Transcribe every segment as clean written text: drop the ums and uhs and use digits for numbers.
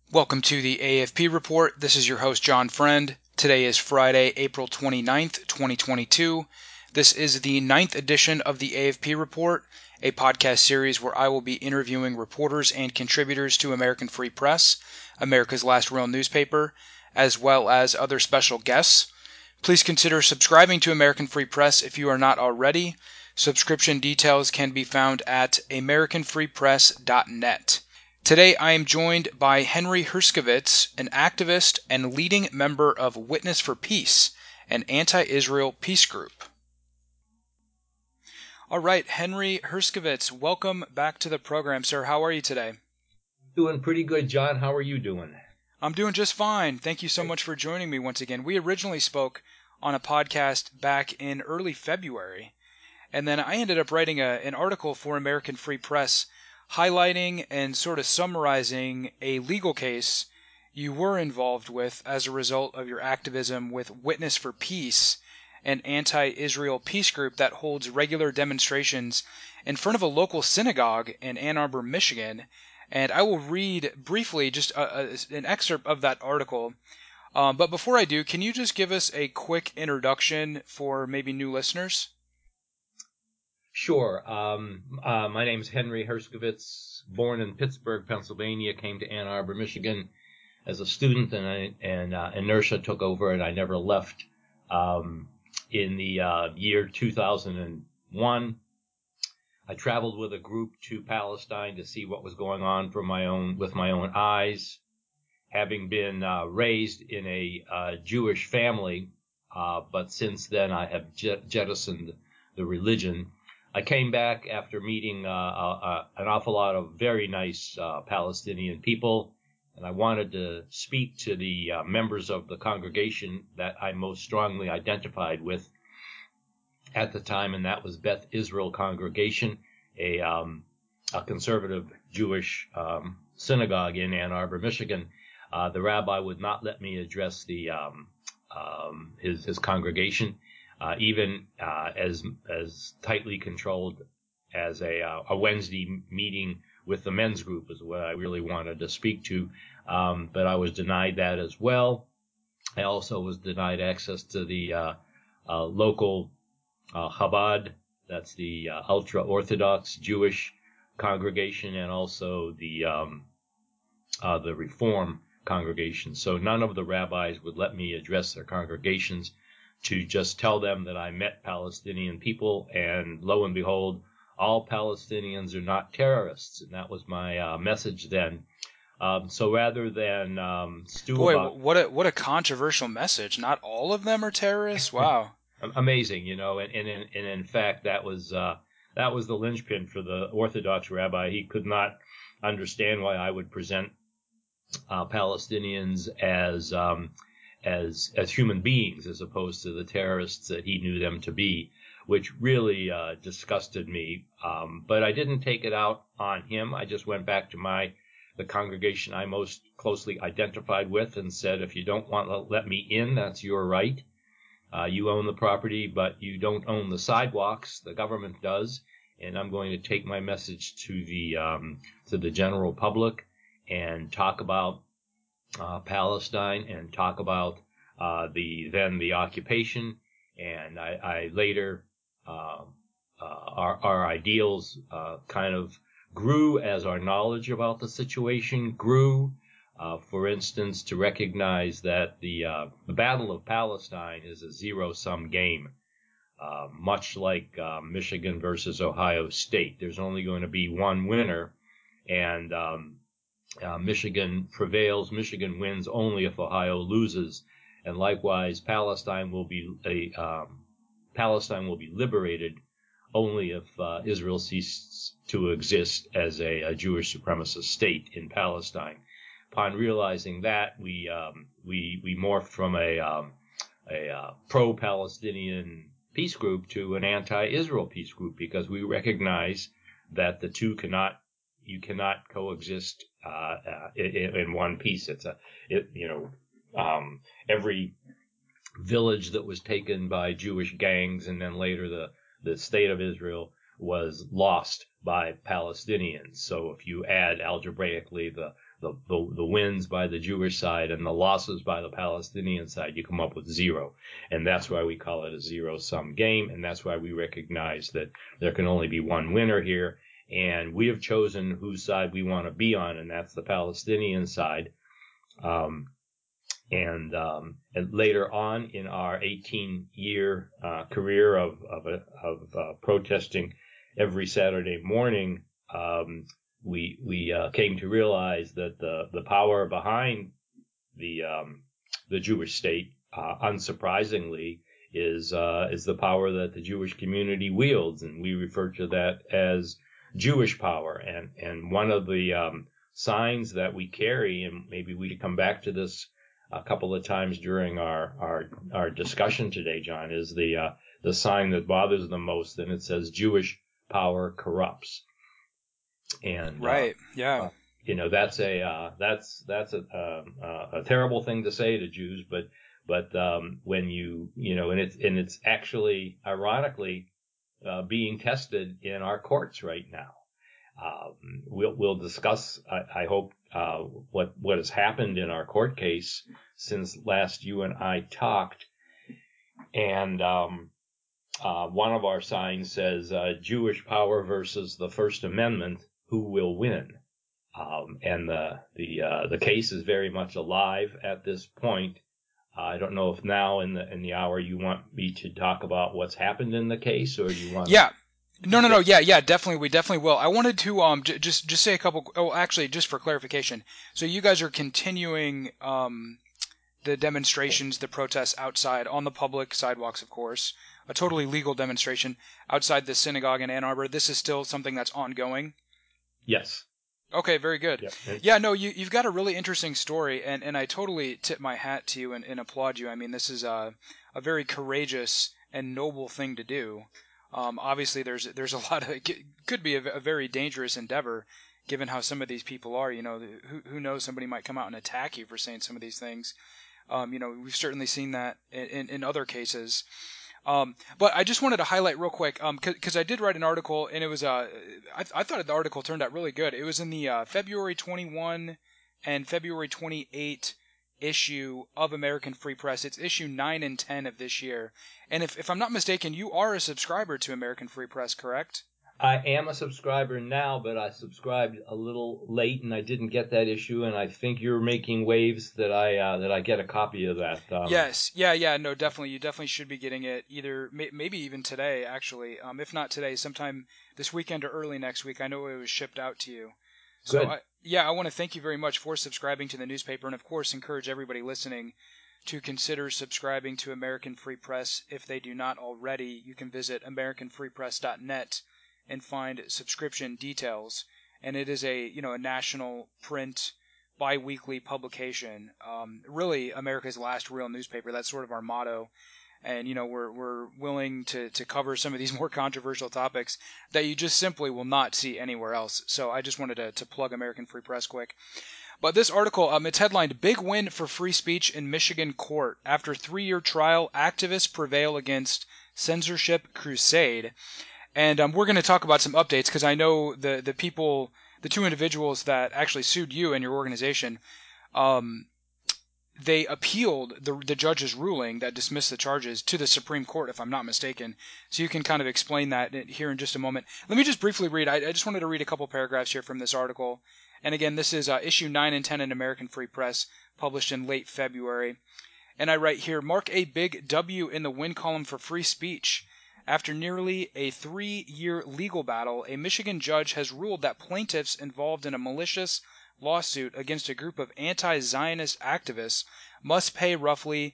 Welcome to the AFP Report. This is your host, John Friend. Today is Friday, April 29th, 2022. This is the 9th edition of the AFP Report, a podcast series where I will be interviewing reporters and contributors to American Free Press, America's last real newspaper, as well as other special guests. Please consider subscribing to American Free Press if you are not already. Subscription details can be found at americanfreepress.net. Today I am joined by Henry Herskovits, an activist and leading member of Witness for Peace, an anti-Israel peace group. All right, Henry Herskovits, welcome back to the program, sir. How are you today? Doing pretty good, John. How are you doing? I'm doing just fine. Thank you so much for joining me once again. We originally spoke on a podcast back in early February, and then I ended up writing an article for American Free Press highlighting and sort of summarizing a legal case you were involved with as a result of your activism with Witness for Peace, an anti-Israel peace group that holds regular demonstrations in front of a local synagogue in Ann Arbor, Michigan. And I will read briefly just an excerpt of that article. But before I do, can you just give us a quick introduction for maybe new listeners? Sure. My name is Henry Herskovits, born in Pittsburgh, Pennsylvania, came to Ann Arbor, Michigan as a student, and inertia took over, and I never left. In the year 2001, I traveled with a group to Palestine to see what was going on with my own eyes. Having been raised in a Jewish family, but since then I have jettisoned the religion. I came back after meeting an awful lot of very nice Palestinian people, and I wanted to speak to the members of the congregation that I most strongly identified with at the time, and that was Beth Israel Congregation, a conservative Jewish synagogue in Ann Arbor, Michigan. The rabbi would not let me address his congregation, even as tightly controlled as a Wednesday meeting with the men's group is what I really wanted to speak to. But I was denied that as well. I also was denied access to the local Chabad, that's the ultra-Orthodox Jewish congregation, and also the Reform congregation. So none of the rabbis would let me address their congregations to just tell them that I met Palestinian people, and lo and behold, all Palestinians are not terrorists, and that was my message then. So rather than stew about... what a controversial message. Not all of them are terrorists? Wow. Amazing, and in fact, that was the linchpin for the Orthodox rabbi. He could not understand why I would present Palestinians as human beings as opposed to the terrorists that he knew them to be, which really disgusted me. But I didn't take it out on him. I just went back to the congregation I most closely identified with and said, if you don't want to let me in, that's your right. You own the property, but you don't own the sidewalks. The government does, and I'm going to take my message to the general public and talk about Palestine and talk about the occupation. And I later our ideals kind of grew as our knowledge about the situation grew. For instance, to recognize that the Battle of Palestine is a zero-sum game, much like Michigan versus Ohio State. There's only going to be one winner, and Michigan prevails. Michigan wins only if Ohio loses, and likewise, Palestine will be liberated only if Israel ceases to exist as a Jewish supremacist state in Palestine. Upon realizing that, we morphed from a pro-Palestinian peace group to an anti-Israel peace group, because we recognize that the two cannot coexist in one piece. Every village that was taken by Jewish gangs and then later the state of Israel was lost by Palestinians. So if you add algebraically the the wins by the Jewish side and the losses by the Palestinian side, you come up with 0. And that's why we call it a zero-sum game. And that's why we recognize that there can only be one winner here. And we have chosen whose side we want to be on, and that's the Palestinian side. And later on in our 18-year career of protesting every Saturday morning, we came to realize that the power behind the Jewish state, unsurprisingly, is the power that the Jewish community wields, and we refer to that as Jewish power. And one of the signs that we carry, and maybe we could come back to this a couple of times during our discussion today, John, is the sign that bothers them most, and it says Jewish power corrupts. And right, yeah, that's a terrible thing to say to Jews, but when and it's actually ironically being tested in our courts right now. We'll discuss, I hope, what has happened in our court case since last you and I talked. And one of our signs says Jewish power versus the First Amendment, who will win? And the case is very much alive at this point. I don't know if now in the hour you want me to talk about what's happened in the case, or you want yeah. No. Yeah, definitely. We definitely will. I wanted to just say a couple. Oh, actually, just for clarification. So you guys are continuing the demonstrations, the protests outside on the public sidewalks, of course. A totally legal demonstration outside the synagogue in Ann Arbor. This is still something that's ongoing? Yes. Okay, very good. Yep. Yeah, no, you've got a really interesting story, and I totally tip my hat to you and applaud you. I mean, this is a very courageous and noble thing to do. Obviously, there's a lot of could be a very dangerous endeavor, given how some of these people are. Who knows? Somebody might come out and attack you for saying some of these things. We've certainly seen that in other cases. But I just wanted to highlight real quick, because I did write an article, and it was I thought the article turned out really good. It was in the February 21 and February 28 issue of American Free Press. It's issue 9 and 10 of this year. And if I'm not mistaken, you are a subscriber to American Free Press, correct? I am a subscriber now, but I subscribed a little late and I didn't get that issue. And I think you're making waves that I get a copy of that. Yes, yeah, no, definitely. You definitely should be getting it either, maybe even today, actually. If not today, sometime this weekend or early next week. I know it was shipped out to you. So I want to thank you very much for subscribing to the newspaper, and of course encourage everybody listening to consider subscribing to American Free Press if they do not already. You can visit AmericanFreePress.net and find subscription details. And it is a national print bi-weekly publication. Really America's last real newspaper. That's sort of our motto. And we're willing to cover some of these more controversial topics that you just simply will not see anywhere else. So I just wanted to plug American Free Press quick. But this article, it's headlined "Big Win for Free Speech in Michigan Court. After 3-year trial, activists prevail against censorship crusade." And we're going to talk about some updates, because I know the people, the two individuals that actually sued you and your organization, they appealed the judge's ruling that dismissed the charges to the Supreme Court, if I'm not mistaken. So you can kind of explain that here in just a moment. Let me just briefly read. I just wanted to read a couple paragraphs here from this article. And again, this is issue 9 and 10 in American Free Press, published in late February. And I write here, "Mark a big W in the win column for free speech. After nearly a 3-year legal battle, a Michigan judge has ruled that plaintiffs involved in a malicious lawsuit against a group of anti-Zionist activists must pay roughly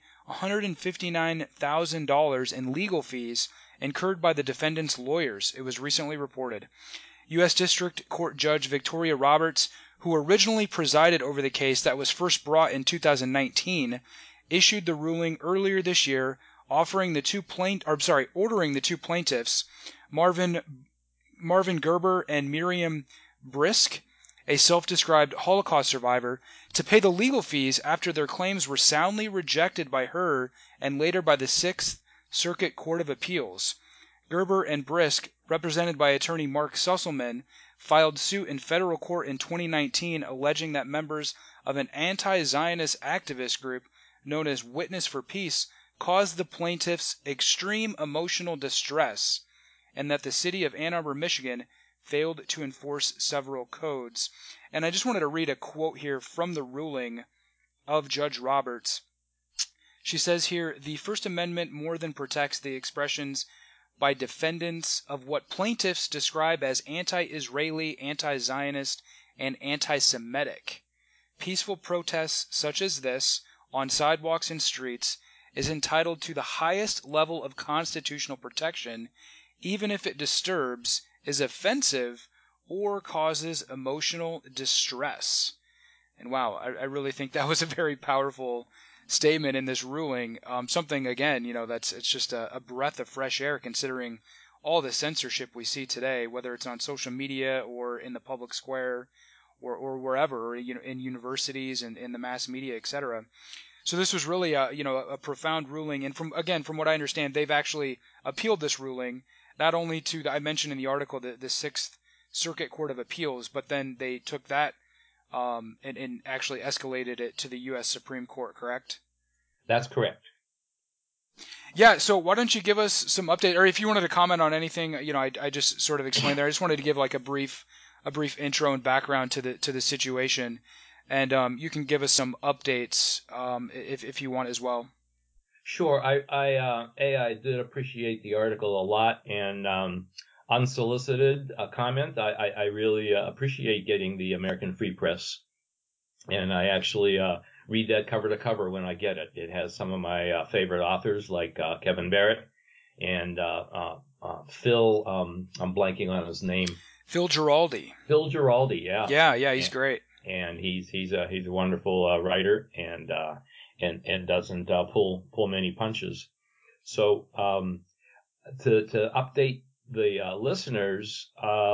$159,000 in legal fees incurred by the defendants' lawyers," it was recently reported. U.S. District Court Judge Victoria Roberts, who originally presided over the case that was first brought in 2019, issued the ruling earlier this year, ordering the two plaintiffs, Marvin Gerber and Miriam Brisk, a self-described Holocaust survivor, to pay the legal fees after their claims were soundly rejected by her and later by the Sixth Circuit Court of Appeals. Gerber and Brisk, represented by attorney Mark Susselman, filed suit in federal court in 2019 alleging that members of an anti-Zionist activist group known as Witness for Peace caused the plaintiffs extreme emotional distress, and that the city of Ann Arbor, Michigan failed to enforce several codes. And I just wanted to read a quote here from the ruling of Judge Roberts. She says here, "The First Amendment more than protects the expressions by defendants of what plaintiffs describe as anti-Israeli, anti-Zionist, and anti-Semitic. Peaceful protests such as this, on sidewalks and streets, is entitled to the highest level of constitutional protection, even if it disturbs, is offensive, or causes emotional distress." And wow, I really think that was a very powerful statement in this ruling. Something, again, it's just a breath of fresh air considering all the censorship we see today, whether it's on social media or in the public square or wherever, or, in universities and in the mass media, etc. So this was really a profound ruling. And from what I understand, they've actually appealed this ruling, not only to, I mentioned in the article, the Sixth Circuit Court of Appeals, but then they took that and actually escalated it to the U.S. Supreme Court, correct? That's correct. Yeah, so why don't you give us some update, or if you wanted to comment on anything, I just sort of explained there. I just wanted to give like a brief intro and background to the situation, and you can give us some updates if you want as well. Sure. I did appreciate the article a lot, and unsolicited comment. I really appreciate getting the American Free Press, and I actually read that cover to cover when I get it. It has some of my favorite authors like Kevin Barrett and Phil. I'm blanking on his name. Phil Giraldi. Phil Giraldi, yeah. Yeah, he's great. And he's a wonderful writer and doesn't pull many punches. So to update the listeners,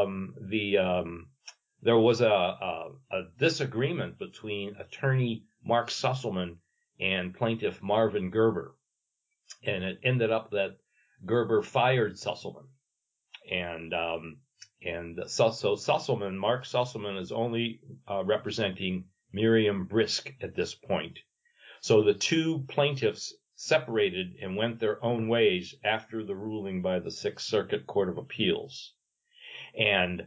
there was a disagreement between attorney Mark Susselman and plaintiff Marvin Gerber, and it ended up that Gerber fired Susselman, and so Mark Susselman is only representing Miriam Brisk at this point. So the two plaintiffs separated and went their own ways after the ruling by the Sixth Circuit Court of Appeals. And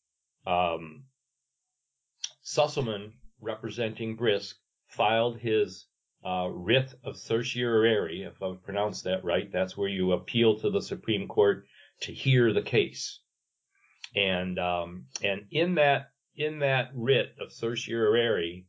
Susselman, representing Brisk, filed his writ of certiorari, if I've pronounced that right. That's where you appeal to the Supreme Court to hear the case. And in that writ of certiorari,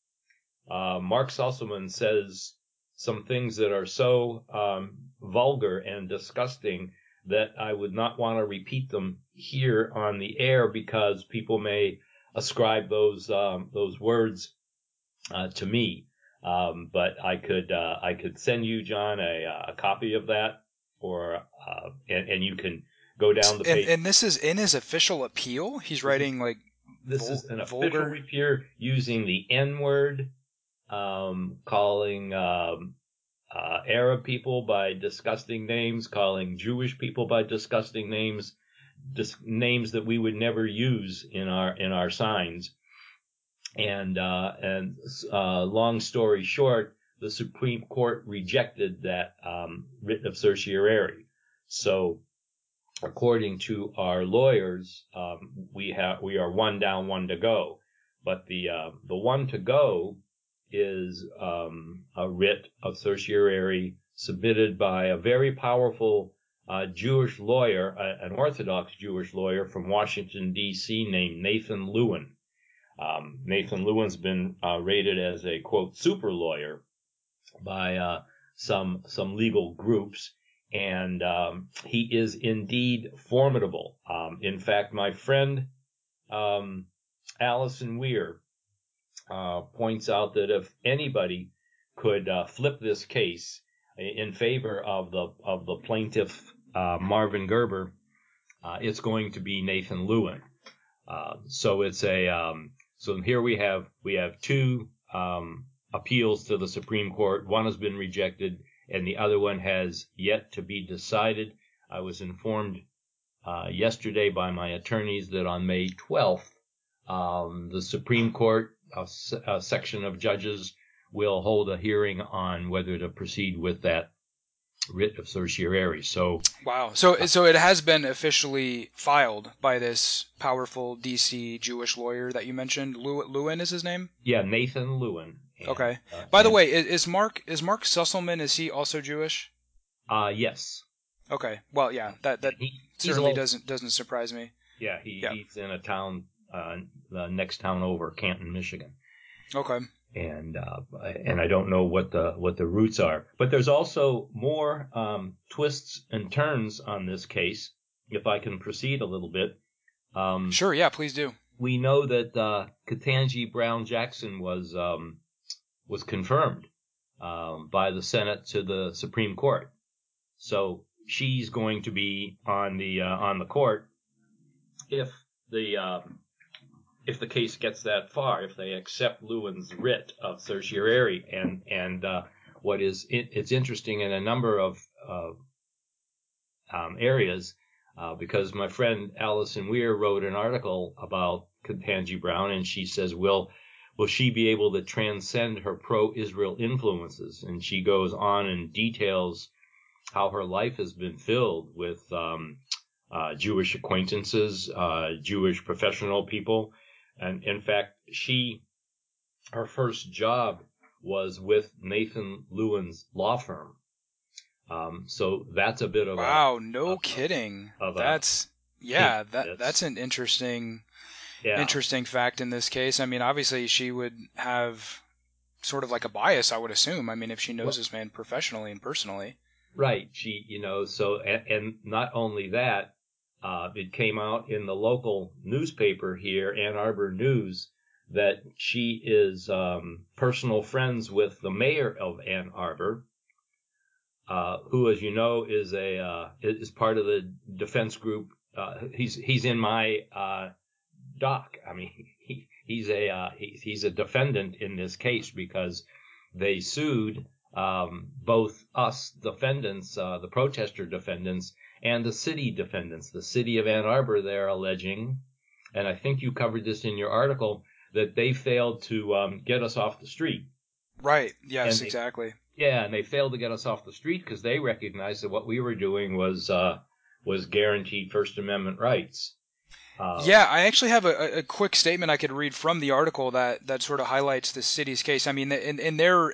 Mark Susselman says some things that are so vulgar and disgusting that I would not want to repeat them here on the air because people may ascribe those words to me. But I could send you, John, a copy of that, or and you can go down the page. And this is in his official appeal? He's writing like this is an vulgar official appeal using the N-word, calling Arab people by disgusting names, calling Jewish people by disgusting names, names that we would never use in our signs. And long story short, the Supreme Court rejected that writ of certiorari. So, according to our lawyers, we are one down, one to go. But the one to go is a writ of certiorari submitted by a very powerful Jewish lawyer, an Orthodox Jewish lawyer from Washington, D.C., named Nathan Lewin. Nathan Lewin's been rated as a, quote, super lawyer by some legal groups, and he is indeed formidable. In fact, my friend Allison Weir points out that if anybody could flip this case in favor of the plaintiff Marvin Gerber, it's going to be Nathan Lewin. So it's so here we have two appeals to the Supreme Court. One has been rejected, and the other one has yet to be decided. I was informed yesterday by my attorneys that on May 12th, the Supreme Court, a section of judges, will hold a hearing on whether to proceed with that writ of certiorari. So wow. So it has been officially filed by this powerful DC Jewish lawyer that you mentioned. Lewin is his name? yeah, Nathan Lewin. And, okay. By the way, is Mark Susselman, is he also Jewish? Yes. Okay. Well, yeah, that certainly doesn't surprise me. Yeah, he's in a town, the next town over, Canton, Michigan. Okay. And I don't know what the roots are, but there's also more twists and turns on this case. If I can proceed a little bit. Sure. Yeah. Please do. We know that Ketanji Brown Jackson was confirmed by the Senate to the Supreme Court, so she's going to be on the court if the case gets that far, if they accept Lewin's writ of certiorari. And what is it's interesting in a number of areas, because my friend Allison Weir wrote an article about Ketanji Brown, and she says, will she be able to transcend her pro-Israel influences? And she goes on and details how her life has been filled with Jewish acquaintances, Jewish professional people. And in fact, her first job was with Nathan Lewin's law firm. So that's a bit of wow, no kidding. That's an interesting fact in this case. I mean, obviously she would have sort of like a bias, I would assume. I mean, if she knows this man professionally and personally. Right. She, so, and not only that, it came out in the local newspaper here, Ann Arbor News, that she is personal friends with the mayor of Ann Arbor, who, as you know, is part of the defense group. He's in my doc. I mean, he's a defendant in this case because they sued both us defendants, the protester defendants, and the city defendants. The city of Ann Arbor, they're alleging, and I think you covered this in your article, that they failed to get us off the street. Right. Yes, exactly. Yeah, and they failed to get us off the street because they recognized that what we were doing was guaranteed First Amendment rights. Yeah, I actually have a quick statement I could read from the article that sort of highlights the city's case. I mean, in their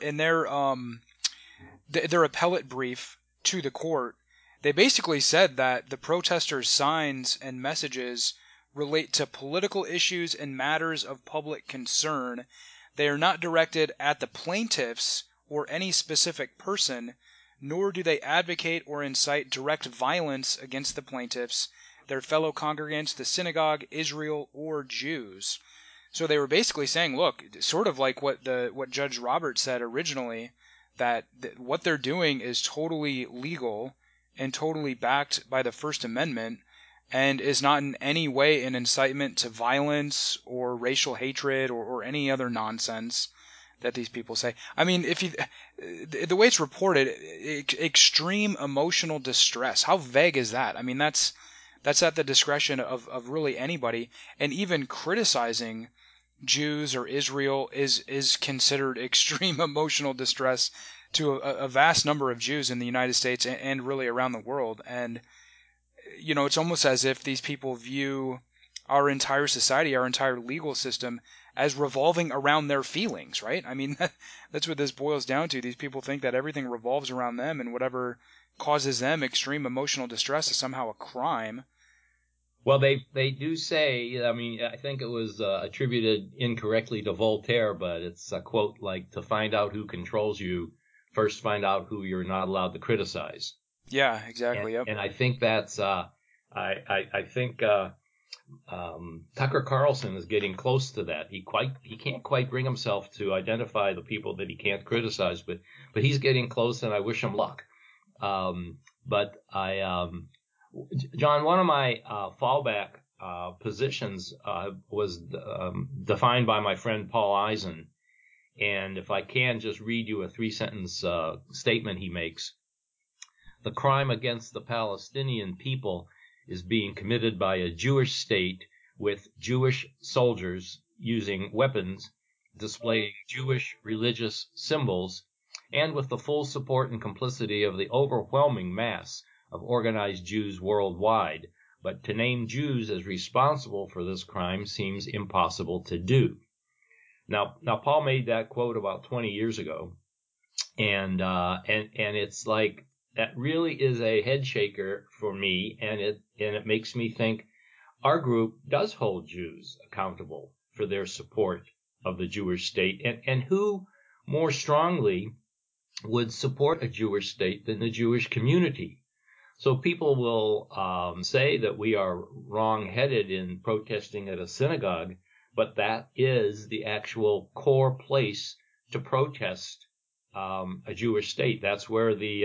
appellate brief to the court, they basically said that the protesters' signs and messages relate to political issues and matters of public concern. They are not directed at the plaintiffs or any specific person, nor do they advocate or incite direct violence against the plaintiffs, their fellow congregants, the synagogue, Israel, or Jews. So they were basically saying, look, sort of like what Judge Roberts said originally, that what they're doing is totally legal and totally backed by the First Amendment and is not in any way an incitement to violence or racial hatred or any other nonsense that these people say. I mean, the way it's reported, extreme emotional distress. How vague is that? I mean, that's at the discretion of really anybody, and even criticizing Jews or Israel is considered extreme emotional distress to a vast number of Jews in the United States and really around the world. And, it's almost as if these people view our entire society, our entire legal system, as revolving around their feelings, right? I mean, that's what this boils down to. These people think that everything revolves around them, and whatever causes them extreme emotional distress is somehow a crime. Well, they do say, I mean, I think it was attributed incorrectly to Voltaire, but it's a quote like, to find out who controls you, first find out who you're not allowed to criticize. Yeah, exactly. Yep. And I think that's, I think Tucker Carlson is getting close to that. He can't quite bring himself to identify the people that he can't criticize, but he's getting close, and I wish him luck. But John, one of my fallback positions was defined by my friend Paul Eisen, and if I can just read you a 3-sentence statement he makes. The crime against the Palestinian people is being committed by a Jewish state with Jewish soldiers using weapons, displaying Jewish religious symbols, and with the full support and complicity of the overwhelming mass of organized Jews worldwide. But to name Jews as responsible for this crime seems impossible to do. Now Paul made that quote about 20 years ago, and it's like that really is a head shaker for me, and it makes me think our group does hold Jews accountable for their support of the Jewish state, and who more strongly would support a Jewish state than the Jewish community. So people will say that we are wrong-headed in protesting at a synagogue, but that is the actual core place to protest a Jewish state. That's where they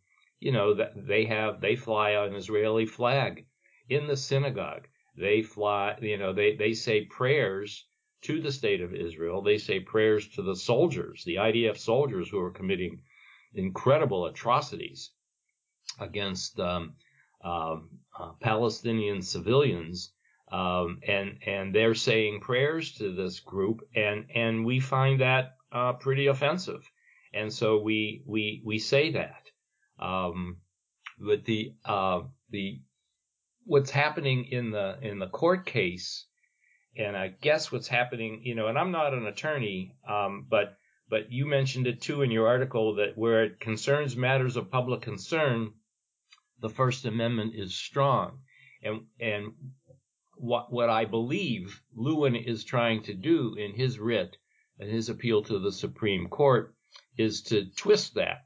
fly an Israeli flag in the synagogue. They fly, they say prayers to the state of Israel. They say prayers to the soldiers, the IDF soldiers who are committing incredible atrocities against Palestinian civilians, and they're saying prayers to this group, and we find that pretty offensive, and so we say that. But the what's happening in the court case, and I guess what's happening, and I'm not an attorney, but you mentioned it too in your article, that where it concerns matters of public concern, the First Amendment is strong. And what I believe Lewin is trying to do in his writ and his appeal to the Supreme Court is to twist that.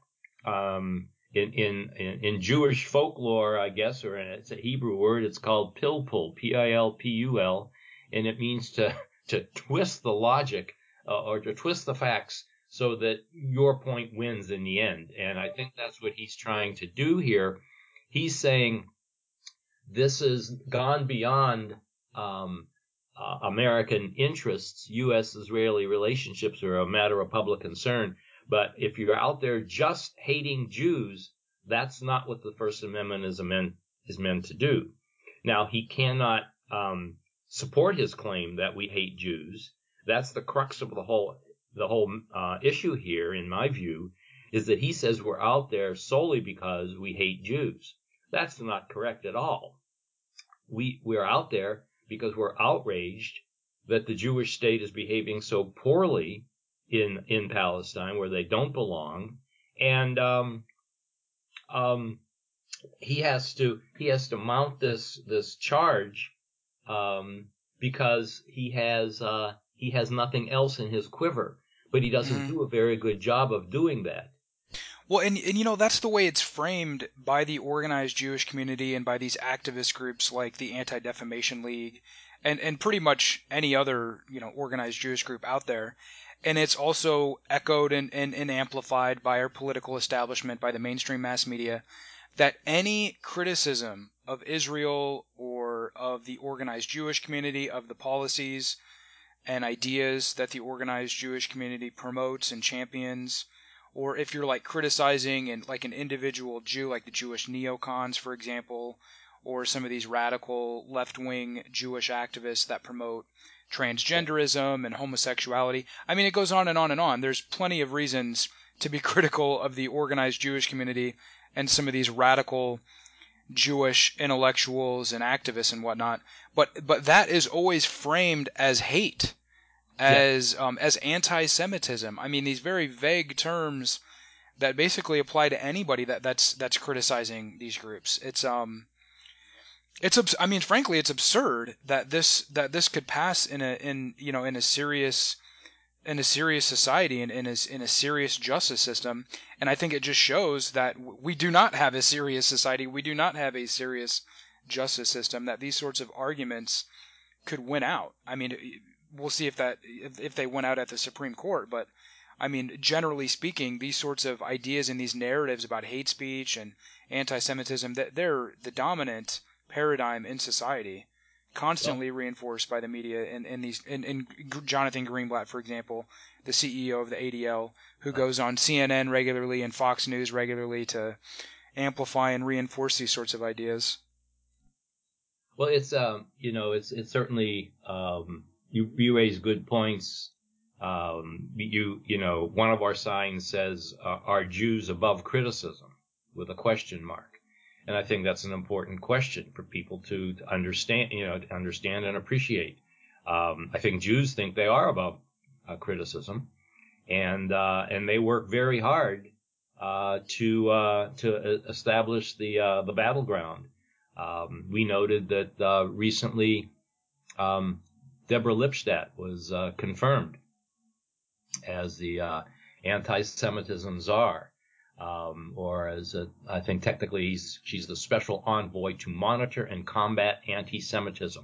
In Jewish folklore, I guess, or it's a Hebrew word, it's called pilpul, P-I-L-P-U-L, and it means to twist the logic or to twist the facts so that your point wins in the end. And I think that's what he's trying to do here. He's saying this has gone beyond American interests. U.S.-Israeli relationships are a matter of public concern. But if you're out there just hating Jews, that's not what the First Amendment is meant to do. Now, he cannot support his claim that we hate Jews. That's the crux of the whole issue here, in my view, is that he says we're out there solely because we hate Jews. That's not correct at all. We're out there because we're outraged that the Jewish state is behaving so poorly in Palestine, where they don't belong, and he has to mount this charge because he has nothing else in his quiver, but he doesn't do a very good job of doing that. Well, and that's the way it's framed by the organized Jewish community and by these activist groups like the Anti-Defamation League and pretty much any other organized Jewish group out there. And it's also echoed and amplified by our political establishment, by the mainstream mass media, that any criticism of Israel or of the organized Jewish community, of the policies and ideas that the organized Jewish community promotes and champions, or if you're criticizing an individual Jew, like the Jewish neocons, for example, or some of these radical left-wing Jewish activists that promote transgenderism and homosexuality. I mean, it goes on and on and on. There's plenty of reasons to be critical of the organized Jewish community and some of these radical Jewish intellectuals and activists and whatnot. But that is always framed as hate, as anti-Semitism. I mean, these very vague terms that basically apply to anybody that's criticizing these groups. I mean, frankly, it's absurd that this could pass in a serious society and in a serious justice system. And I think it just shows that we do not have a serious society. We do not have a serious justice system, that these sorts of arguments could win out. I mean, we'll see if they win out at the Supreme Court, but I mean, generally speaking, these sorts of ideas and these narratives about hate speech and anti-Semitism, they're the dominant paradigm in society, constantly reinforced by the media and Jonathan Greenblatt, for example, the CEO of the ADL, who goes on CNN regularly and Fox News regularly to amplify and reinforce these sorts of ideas. Well, it's it's certainly you raise good points. One of our signs says, "Are Jews above criticism?" with a question mark, and I think that's an important question for people to understand, to understand and appreciate. I think Jews think they are above criticism, and they work very hard to establish the battleground. We noted that recently Deborah Lipstadt was confirmed as the anti-Semitism czar, or as I think technically she's the special envoy to monitor and combat anti-Semitism.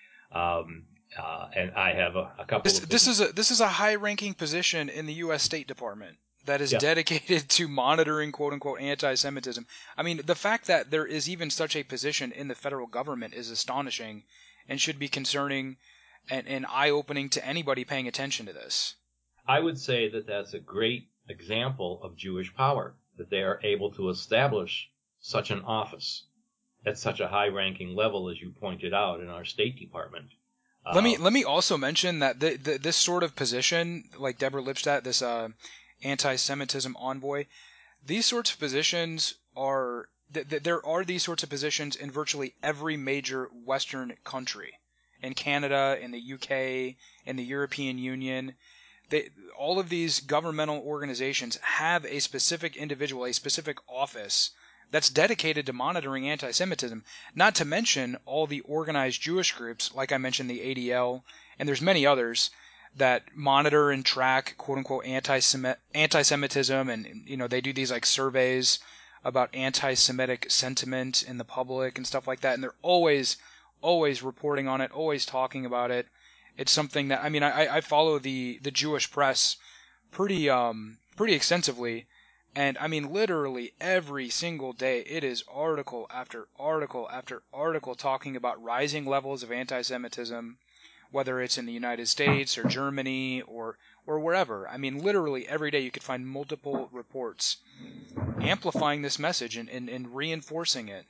And I have a couple of this is a high-ranking position in the U.S. State Department that is dedicated to monitoring "quote-unquote" anti-Semitism. I mean, the fact that there is even such a position in the federal government is astonishing, and should be concerning and eye-opening to anybody paying attention to this. I would say that that's a great example of Jewish power, that they are able to establish such an office at such a high-ranking level, as you pointed out, in our State Department. Let me also mention that this sort of position, like Deborah Lipstadt, this anti-Semitism envoy, these sorts of positions are there are these sorts of positions in virtually every major Western country, in Canada, in the UK, in the European Union. All of these governmental organizations have a specific individual, a specific office that's dedicated to monitoring anti-Semitism, not to mention all the organized Jewish groups, like I mentioned, the ADL, and there's many others that monitor and track "quote-unquote" anti-Semitism, and they do these like surveys about anti-Semitic sentiment in the public and stuff like that, and they're always reporting on it, always talking about it. It's something that, I mean, I follow the Jewish press pretty extensively, and I mean, literally every single day it is article after article after article talking about rising levels of anti-Semitism, whether it's in the United States or Germany or wherever. I mean, literally every day you could find multiple reports amplifying this message and reinforcing it.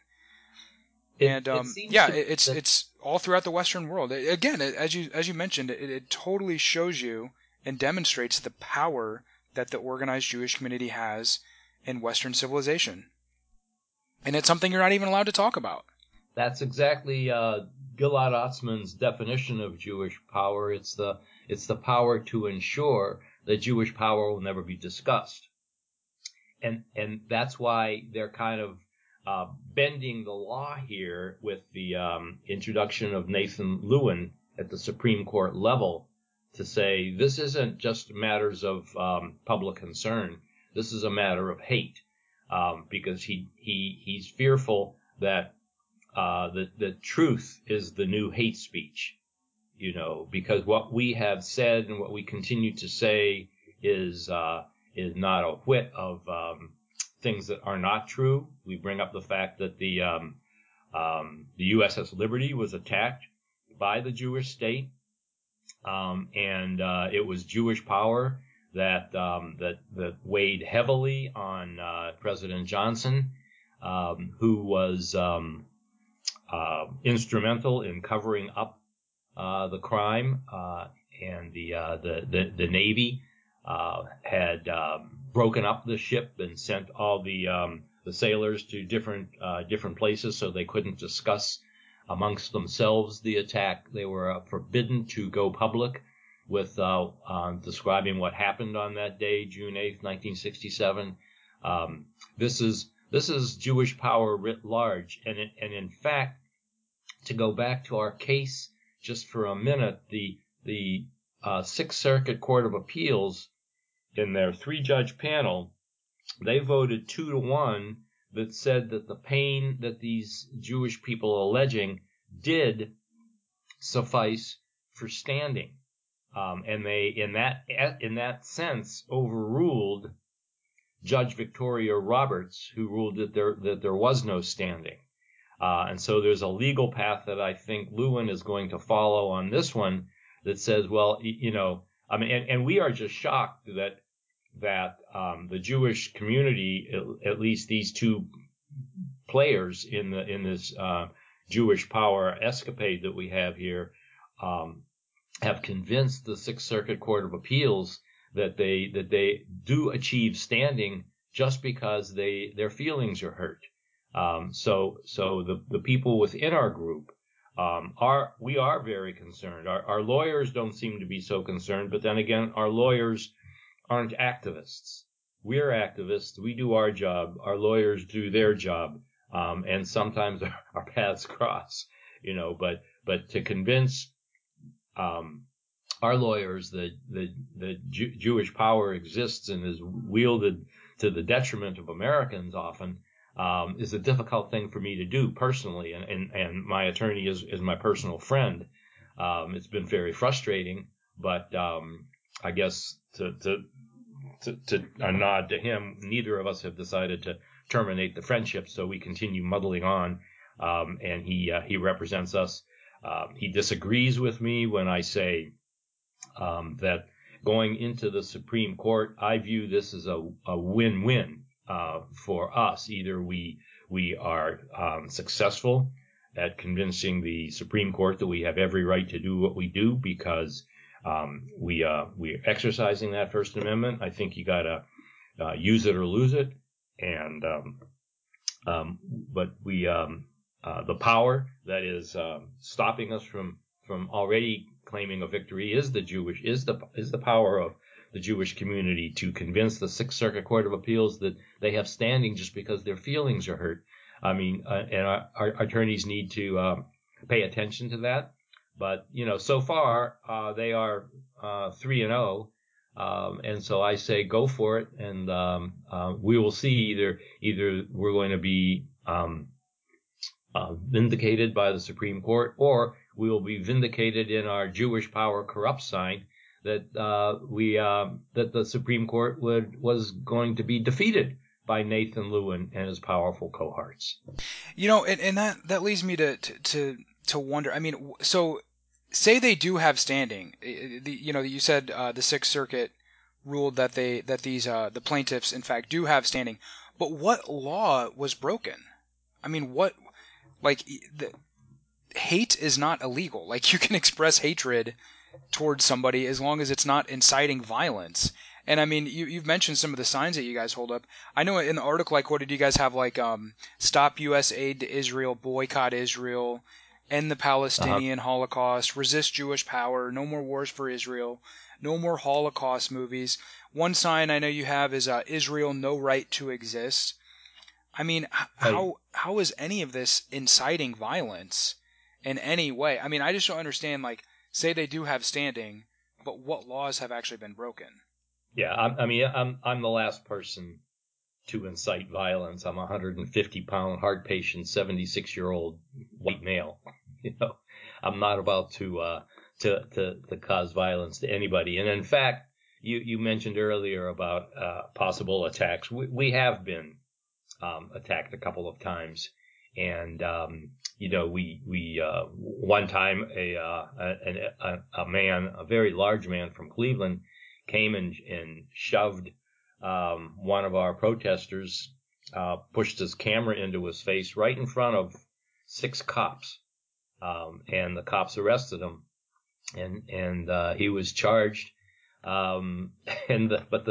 It's all throughout the Western world. Again, as you mentioned, it totally shows you and demonstrates the power that the organized Jewish community has in Western civilization. And it's something you're not even allowed to talk about. That's exactly Gilad Atzmann's definition of Jewish power. It's the power to ensure that Jewish power will never be discussed. And that's why they're kind of bending the law here with the introduction of Nathan Lewin at the Supreme Court level to say this isn't just matters of public concern. This is a matter of hate, because he's fearful that the truth is the new hate speech, because what we have said and what we continue to say is not a whit of things that are not true. We bring up the fact that the USS Liberty was attacked by the Jewish state, and it was Jewish power that weighed heavily on President Johnson, who was instrumental in covering up the crime, and the Navy had broken up the ship and sent all the sailors to different places so they couldn't discuss amongst themselves the attack. They were forbidden to go public with describing what happened on that day, June 8th, 1967. This is Jewish power writ large, and in fact, to go back to our case just for a minute, the Sixth Circuit Court of Appeals, in their 3-judge panel, they voted 2-1 that said that the pain that these Jewish people are alleging did suffice for standing, and they, in that sense, overruled Judge Victoria Roberts, who ruled that there was no standing. And so there's a legal path that I think Lewin is going to follow on this one that says, well, I mean, and we are just shocked that the Jewish community, at least these two players in this Jewish power escapade that we have here, have convinced the Sixth Circuit Court of Appeals that they do achieve standing just because their feelings are hurt. So the people within our group we are very concerned. Our lawyers don't seem to be so concerned, but then again, our lawyers aren't activists. We're activists. We do our job. Our lawyers do their job, and sometimes our paths cross. But to convince our lawyers that the Jewish power exists and is wielded to the detriment of Americans often is a difficult thing for me to do personally, and my attorney is my personal friend. It's been very frustrating, but I guess to a nod to him, neither of us have decided to terminate the friendship, so we continue muddling on, and he represents us. He disagrees with me when I say that going into the Supreme Court, I view this as a win-win for us. Either we are successful at convincing the Supreme Court that we have every right to do what we do because we are exercising that First Amendment. I think you gotta use it or lose it, and but we the power that is stopping us from already claiming a victory is the power of the Jewish community to convince the Sixth Circuit Court of Appeals that they have standing just because their feelings are hurt. I mean, and our attorneys need to pay attention to that. But so far they are 3-0, and so I say go for it, and we will see. Either we're going to be vindicated by the Supreme Court, or we will be vindicated in our Jewish power corrupts sign that that the Supreme Court was going to be defeated by Nathan Lewin and his powerful cohorts. And that leads me to wonder. I mean, so say they do have standing. You said the Sixth Circuit ruled that the plaintiffs in fact do have standing. But what law was broken? I mean, hate is not illegal. Like, you can express hatred towards somebody as long as it's not inciting violence. And I mean, you've mentioned some of the signs that you guys hold up. I know in the article I quoted, you guys have like stop U.S. aid to Israel, boycott Israel, end the Palestinian Holocaust, resist Jewish power, no more wars for Israel, no more Holocaust movies. One sign I know you have is Israel no right to exist. I mean, how is any of this inciting violence in any way? I mean, I just don't understand, like, say they do have standing, but what laws have actually been broken? Yeah, I'm the last person to incite violence. I'm a 150-pound heart patient, 76-year-old white male. I'm not about to cause violence to anybody. And in fact, you mentioned earlier about possible attacks. We have been attacked a couple of times, and we one time a man, a very large man from Cleveland, came and shoved one of our protesters, pushed his camera into his face right in front of 6 cops, and the cops arrested him, and he was charged, but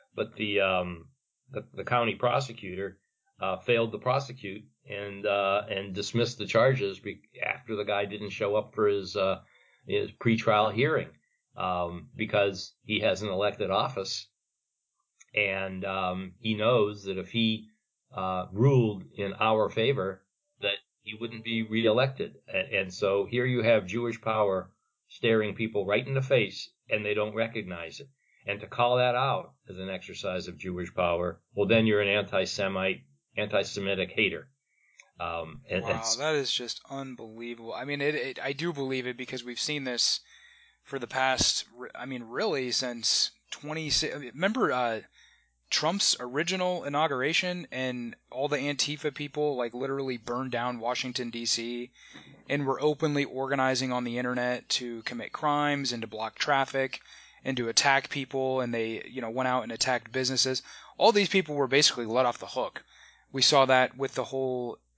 the county prosecutor failed to prosecute and dismissed the charges after the guy didn't show up for his pretrial hearing, because he has an elected office, and he knows that if he ruled in our favor, that he wouldn't be reelected. And so here you have Jewish power staring people right in the face, and they don't recognize it. And to call that out as an exercise of Jewish power, well, then you're an anti-Semitic hater. Wow, that is just unbelievable. I mean, I do believe it because we've seen this for the past, I mean, really since 26. Remember Trump's original inauguration, and all the Antifa people like literally burned down Washington, D.C., and were openly organizing on the internet to commit crimes and to block traffic and to attack people, and they went out and attacked businesses. All these people were basically let off the hook. We saw that with the whole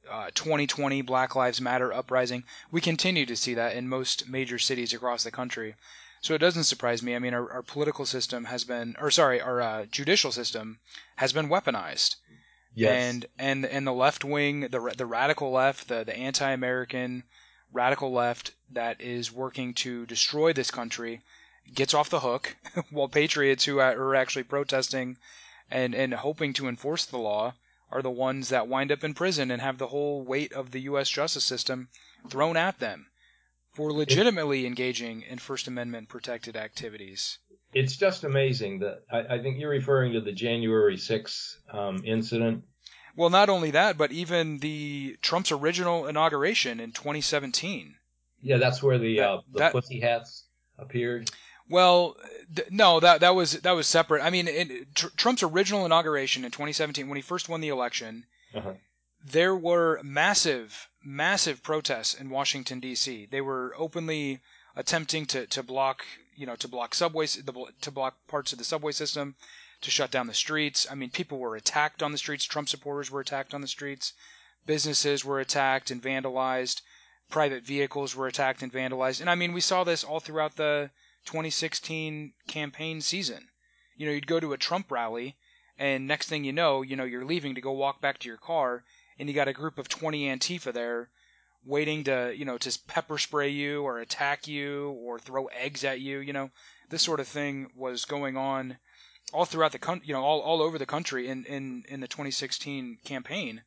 2020 Black Lives Matter uprising. We continue to see that in most major cities across the country. So it doesn't surprise me. I mean, our political system has been, our judicial system has been weaponized. Yes. And the left wing, the radical left, the anti-American radical left that is working to destroy this country gets off the hook, while patriots who are actually protesting and hoping to enforce the law are the ones that wind up in prison and have the whole weight of the U.S. justice system thrown at them for legitimately engaging in First Amendment protected activities. It's just amazing that I think you're referring to the January 6th incident. Well, not only that, but even the Trump's original inauguration in 2017. Yeah, that's where the That pussy hats appeared. Well, no, that was separate. I mean, Trump's original inauguration in 2017, when he first won the election, Uh-huh. there were massive protests in Washington D.C. They were openly attempting to block subways, to block parts of the subway system, to shut down the streets. I mean, people were attacked on the streets. Trump supporters were attacked on the streets. Businesses were attacked and vandalized. Private vehicles were attacked and vandalized. And I mean, we saw this all throughout the 2016 campaign season. You'd go to a Trump rally, and next thing you know, you're leaving to go walk back to your car, and you got a group of 20 Antifa there waiting to pepper spray you or attack you or throw eggs at you. This sort of thing was going on all throughout the country, all over the country in the 2016 campaign.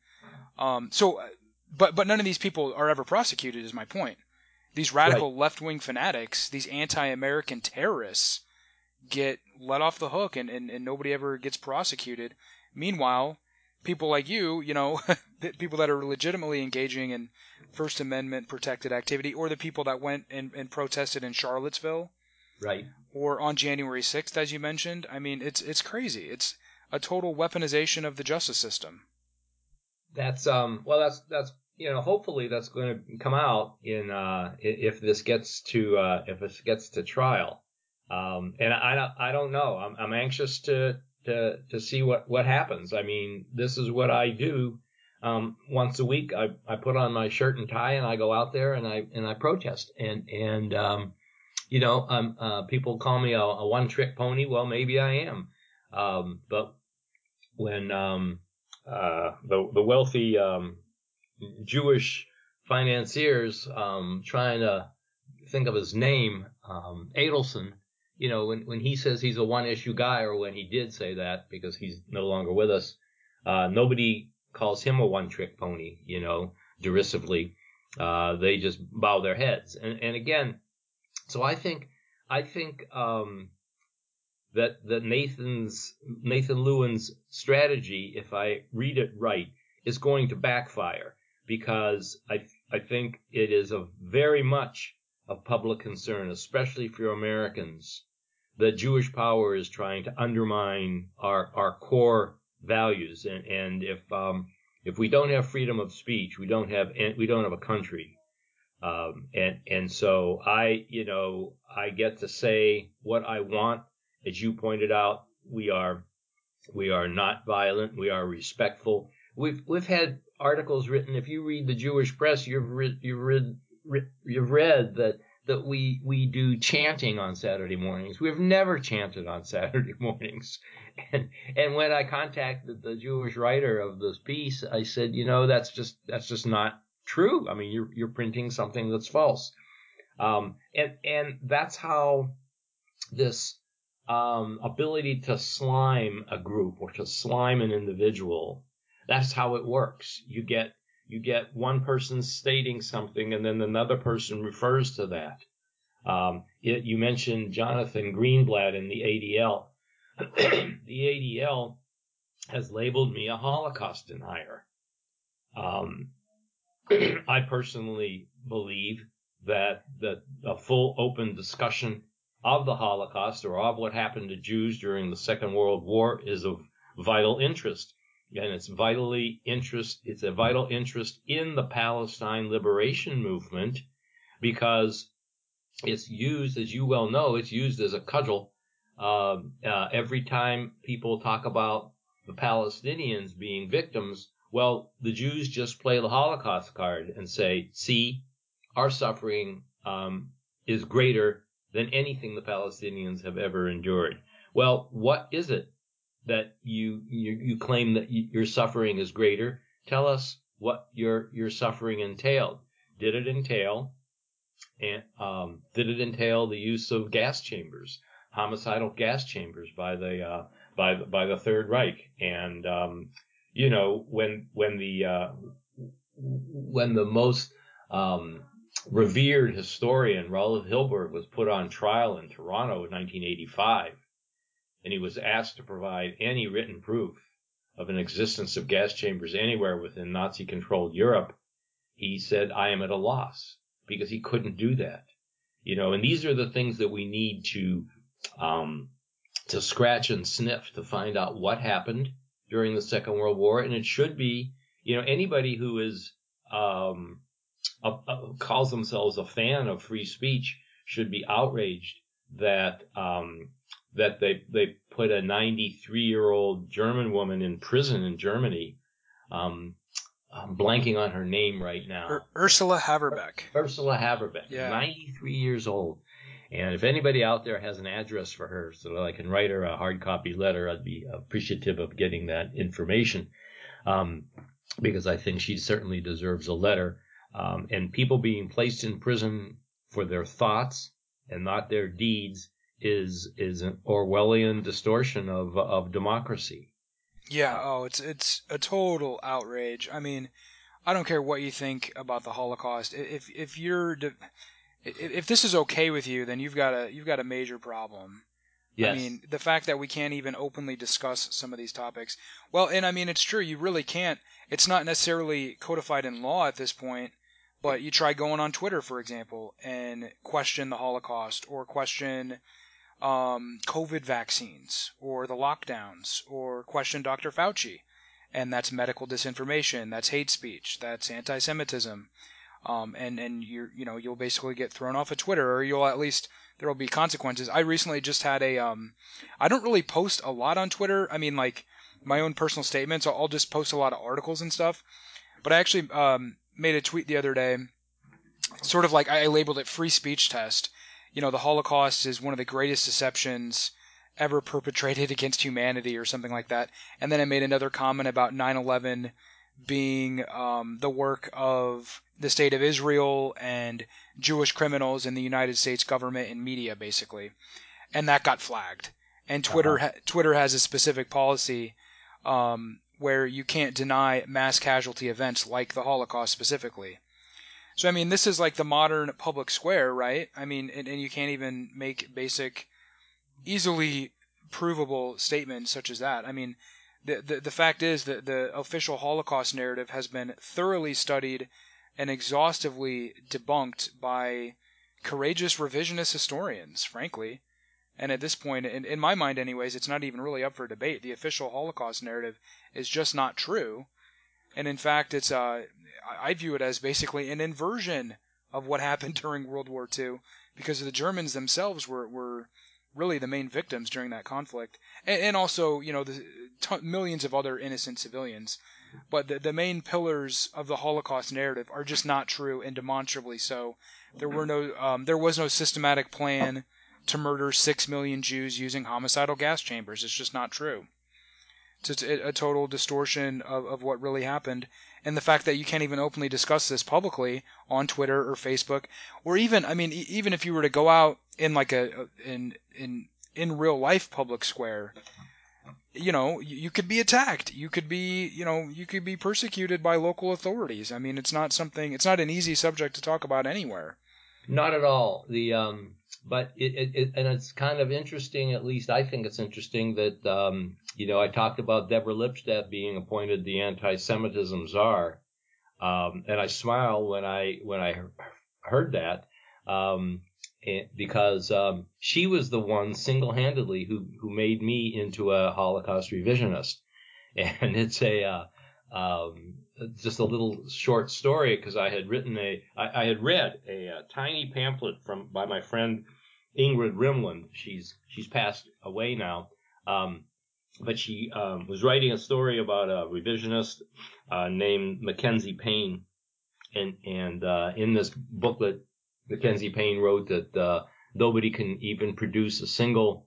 But none of these people are ever prosecuted, is my point. These radical left-wing fanatics, these anti-American terrorists, get let off the hook and nobody ever gets prosecuted. Meanwhile, people like you, people that are legitimately engaging in First Amendment protected activity, or the people that went and protested in Charlottesville, Right. or on January 6th, as you mentioned, I mean, it's crazy. It's a total weaponization of the justice system. That's hopefully that's going to come out in if this gets to trial. And I don't know. I'm anxious to see what happens. I mean, this is what I do. Once a week, I put on my shirt and tie and I go out there and I protest. And people call me a one-trick pony. Well, maybe I am. But when the wealthy Jewish financiers trying to think of his name, Adelson, when he says he's a one-issue guy, or when he did say that because he's no longer with us, nobody calls him a one-trick pony, derisively. They just bow their heads. And again, so I think that Nathan Lewen's strategy, if I read it right, is going to backfire, because I think it is very much of public concern, especially for Americans, that Jewish power is trying to undermine our core values. And if we don't have freedom of speech, we don't have a country. And so I get to say what I want. As you pointed out, we are not violent. We are respectful. We've had articles written. If you read the Jewish press, you've read that we do chanting on Saturday mornings. We've never chanted on Saturday mornings. And when I contacted the Jewish writer of this piece, I said, that's just not true. I mean, you're printing something that's false. And that's how this ability to slime a group or to slime an individual, that's how it works. You get one person stating something, and then another person refers to that. You mentioned Jonathan Greenblatt in the ADL. The ADL has labeled me a Holocaust denier. I personally believe that a full open discussion of the Holocaust, or of what happened to Jews during the Second World War, is of vital interest. And it's a vital interest in the Palestine liberation movement, because it's used, as you well know, it's used as a cudgel. Every time people talk about the Palestinians being victims, Well, the Jews just play the Holocaust card and say, see, our suffering is greater than anything the Palestinians have ever endured. Well, what is it that you claim that your suffering is greater? Tell us what your suffering entailed. Did it entail the use of gas chambers, homicidal gas chambers by the Third Reich? And when the most revered historian Raoul Hilberg was put on trial in Toronto in 1985, and he was asked to provide any written proof of an existence of gas chambers anywhere within Nazi-controlled Europe, he said, I am at a loss, because he couldn't do that. And these are the things that we need to scratch and sniff to find out what happened during the Second World War. And it should be, anybody who is calls themselves a fan of free speech should be outraged that they put a 93-year-old German woman in prison in Germany. I'm blanking on her name right now. Ursula Haberbeck. Ursula Haberbeck, yeah. 93 years old. And if anybody out there has an address for her so that I can write her a hard copy letter, I'd be appreciative of getting that information, because I think she certainly deserves a letter. And people being placed in prison for their thoughts and not their deeds is an Orwellian distortion of democracy. Yeah, it's a total outrage. I mean, I don't care what you think about the Holocaust. If this is okay with you, then you've got a major problem. Yes. I mean, the fact that we can't even openly discuss some of these topics. Well, and I mean, it's true, you really can't. It's not necessarily codified in law at this point, but you try going on Twitter, for example, and question the Holocaust, or question COVID vaccines, or the lockdowns, or question Dr. Fauci, and that's medical disinformation, that's hate speech, that's anti-Semitism, and you'll basically get thrown off of Twitter, or there'll be consequences. I recently just had I don't really post a lot on Twitter. I mean, like, my own personal statements. I'll just post a lot of articles and stuff. But I actually made a tweet the other day, sort of like I labeled it free speech test. The Holocaust is one of the greatest deceptions ever perpetrated against humanity, or something like that. And then I made another comment about 9/11 being the work of the State of Israel and Jewish criminals in the United States government and media, basically. And that got flagged. And Twitter has a specific policy where you can't deny mass casualty events like the Holocaust specifically. So, I mean, this is like the modern public square, right? I mean, and you can't even make basic, easily provable statements such as that. I mean, the fact is that the official Holocaust narrative has been thoroughly studied and exhaustively debunked by courageous revisionist historians, frankly. And at this point, in my mind anyways, it's not even really up for debate. The official Holocaust narrative is just not true. And in fact, it's I view it as basically an inversion of what happened during World War II, because the Germans themselves were really the main victims during that conflict, and also the millions of other innocent civilians. But the main pillars of the Holocaust narrative are just not true, and demonstrably so. There was no systematic plan to murder 6 million Jews using homicidal gas chambers. It's just not true. So it's a total distortion of what really happened. And the fact that you can't even openly discuss this publicly on Twitter or Facebook, or even, I mean, even if you were to go out in like in real life public square, you could be attacked. You could be persecuted by local authorities. I mean, it's not an easy subject to talk about anywhere. Not at all. But and it's kind of interesting, at least I think it's interesting, that, I talked about Deborah Lipstadt being appointed the anti-Semitism czar. And I smiled when I heard that, because she was the one single-handedly who made me into a Holocaust revisionist. And it's just a little short story, because I had read a tiny pamphlet by my friend Ingrid Rimland. She's passed away now. but she was writing a story about a revisionist named Mackenzie Payne, and in this booklet, Mackenzie Payne wrote that nobody can even produce a single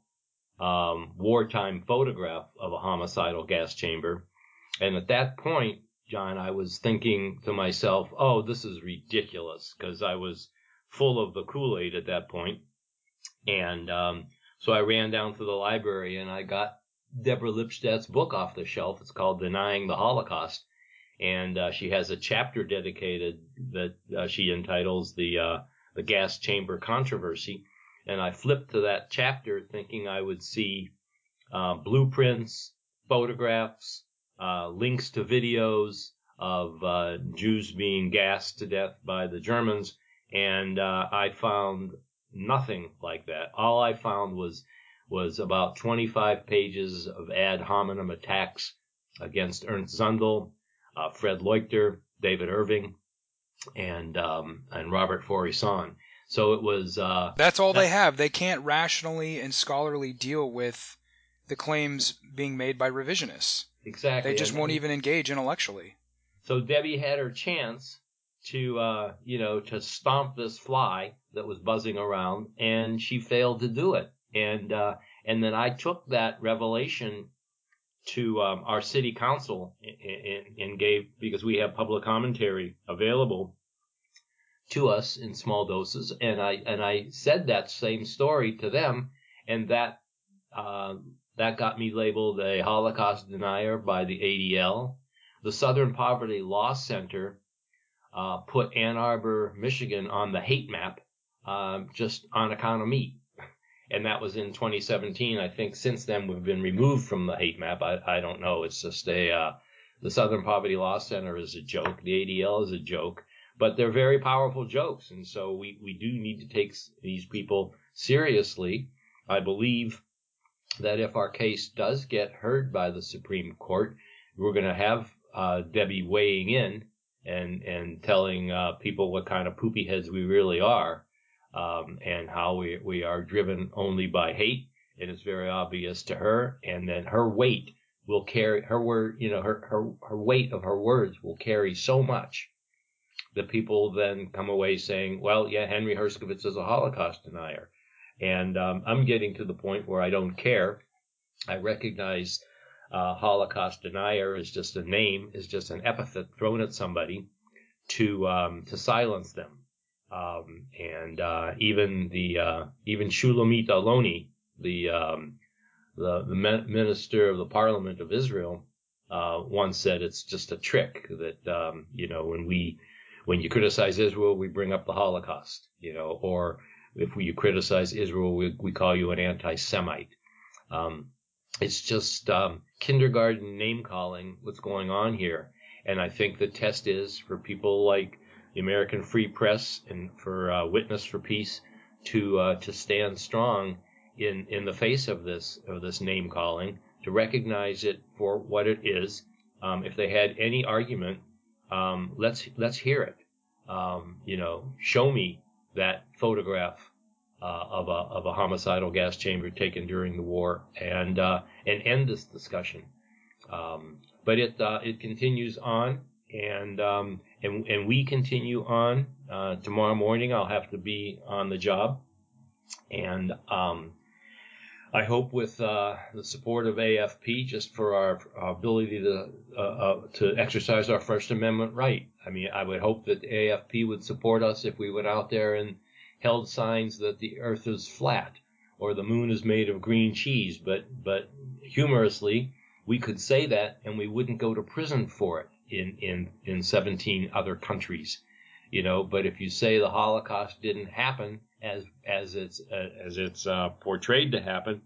wartime photograph of a homicidal gas chamber. And at that point, John, I was thinking to myself, oh, this is ridiculous, because I was full of the Kool-Aid at that point. And so I ran down to the library and I got Deborah Lipstadt's book off the shelf. It's called Denying the Holocaust. And she has a chapter dedicated that she entitles the Gas Chamber Controversy. And I flipped to that chapter thinking I would see blueprints, photographs, links to videos of Jews being gassed to death by the Germans. And I found nothing like that. All I found was about 25 pages of ad hominem attacks against Ernst Zundel, Fred Leuchter, David Irving, and Robert Faurisson. So it was. That's all they have. They can't rationally and scholarly deal with the claims being made by revisionists. Exactly. They just won't even engage intellectually. So Debbie had her chance to, to stomp this fly that was buzzing around, and she failed to do it. And then I took that revelation to our city council and gave, because we have public commentary available to us in small doses, and I said that same story to them, and that got me labeled a Holocaust denier by the ADL. The Southern Poverty Law Center put Ann Arbor, Michigan on the hate map just on account of me. And that was in 2017. I think since then we've been removed from the hate map. I don't know. It's just the Southern Poverty Law Center is a joke. The ADL is a joke. But they're very powerful jokes. And so we do need to take these people seriously. I believe that if our case does get heard by the Supreme Court, we're going to have Debbie weighing in and telling people what kind of poopy heads we really are, and how we are driven only by hate. And it's very obvious to her. And then her weight will carry her word, her weight of her words will carry so much that people then come away saying, well, yeah, Henry Herskovits is a Holocaust denier. And I'm getting to the point where I don't care. I recognize Holocaust denier is just a name, is just an epithet thrown at somebody to silence them. Even Shulamit Aloni, the minister of the Parliament of Israel, once said it's just a trick that when you criticize Israel, we bring up the Holocaust, or if you criticize Israel, we call you an anti-Semite. It's just kindergarten name calling what's going on here. And I think the test is for people like the American Free Press and for Witness for Peace to stand strong in the face of this name calling, to recognize it for what it is. If they had any argument, let's hear it. Show me that photograph of a homicidal gas chamber taken during the war, and end this discussion. But it continues on, and we continue on. Tomorrow morning I'll have to be on the job, and I hope with the support of AFP, just for our ability to exercise our First Amendment right. I mean, I would hope that AFP would support us if we went out there and held signs that the earth is flat or the moon is made of green cheese. But humorously, we could say that and we wouldn't go to prison for it in 17 other countries. But if you say the Holocaust didn't happen as it's portrayed to happen,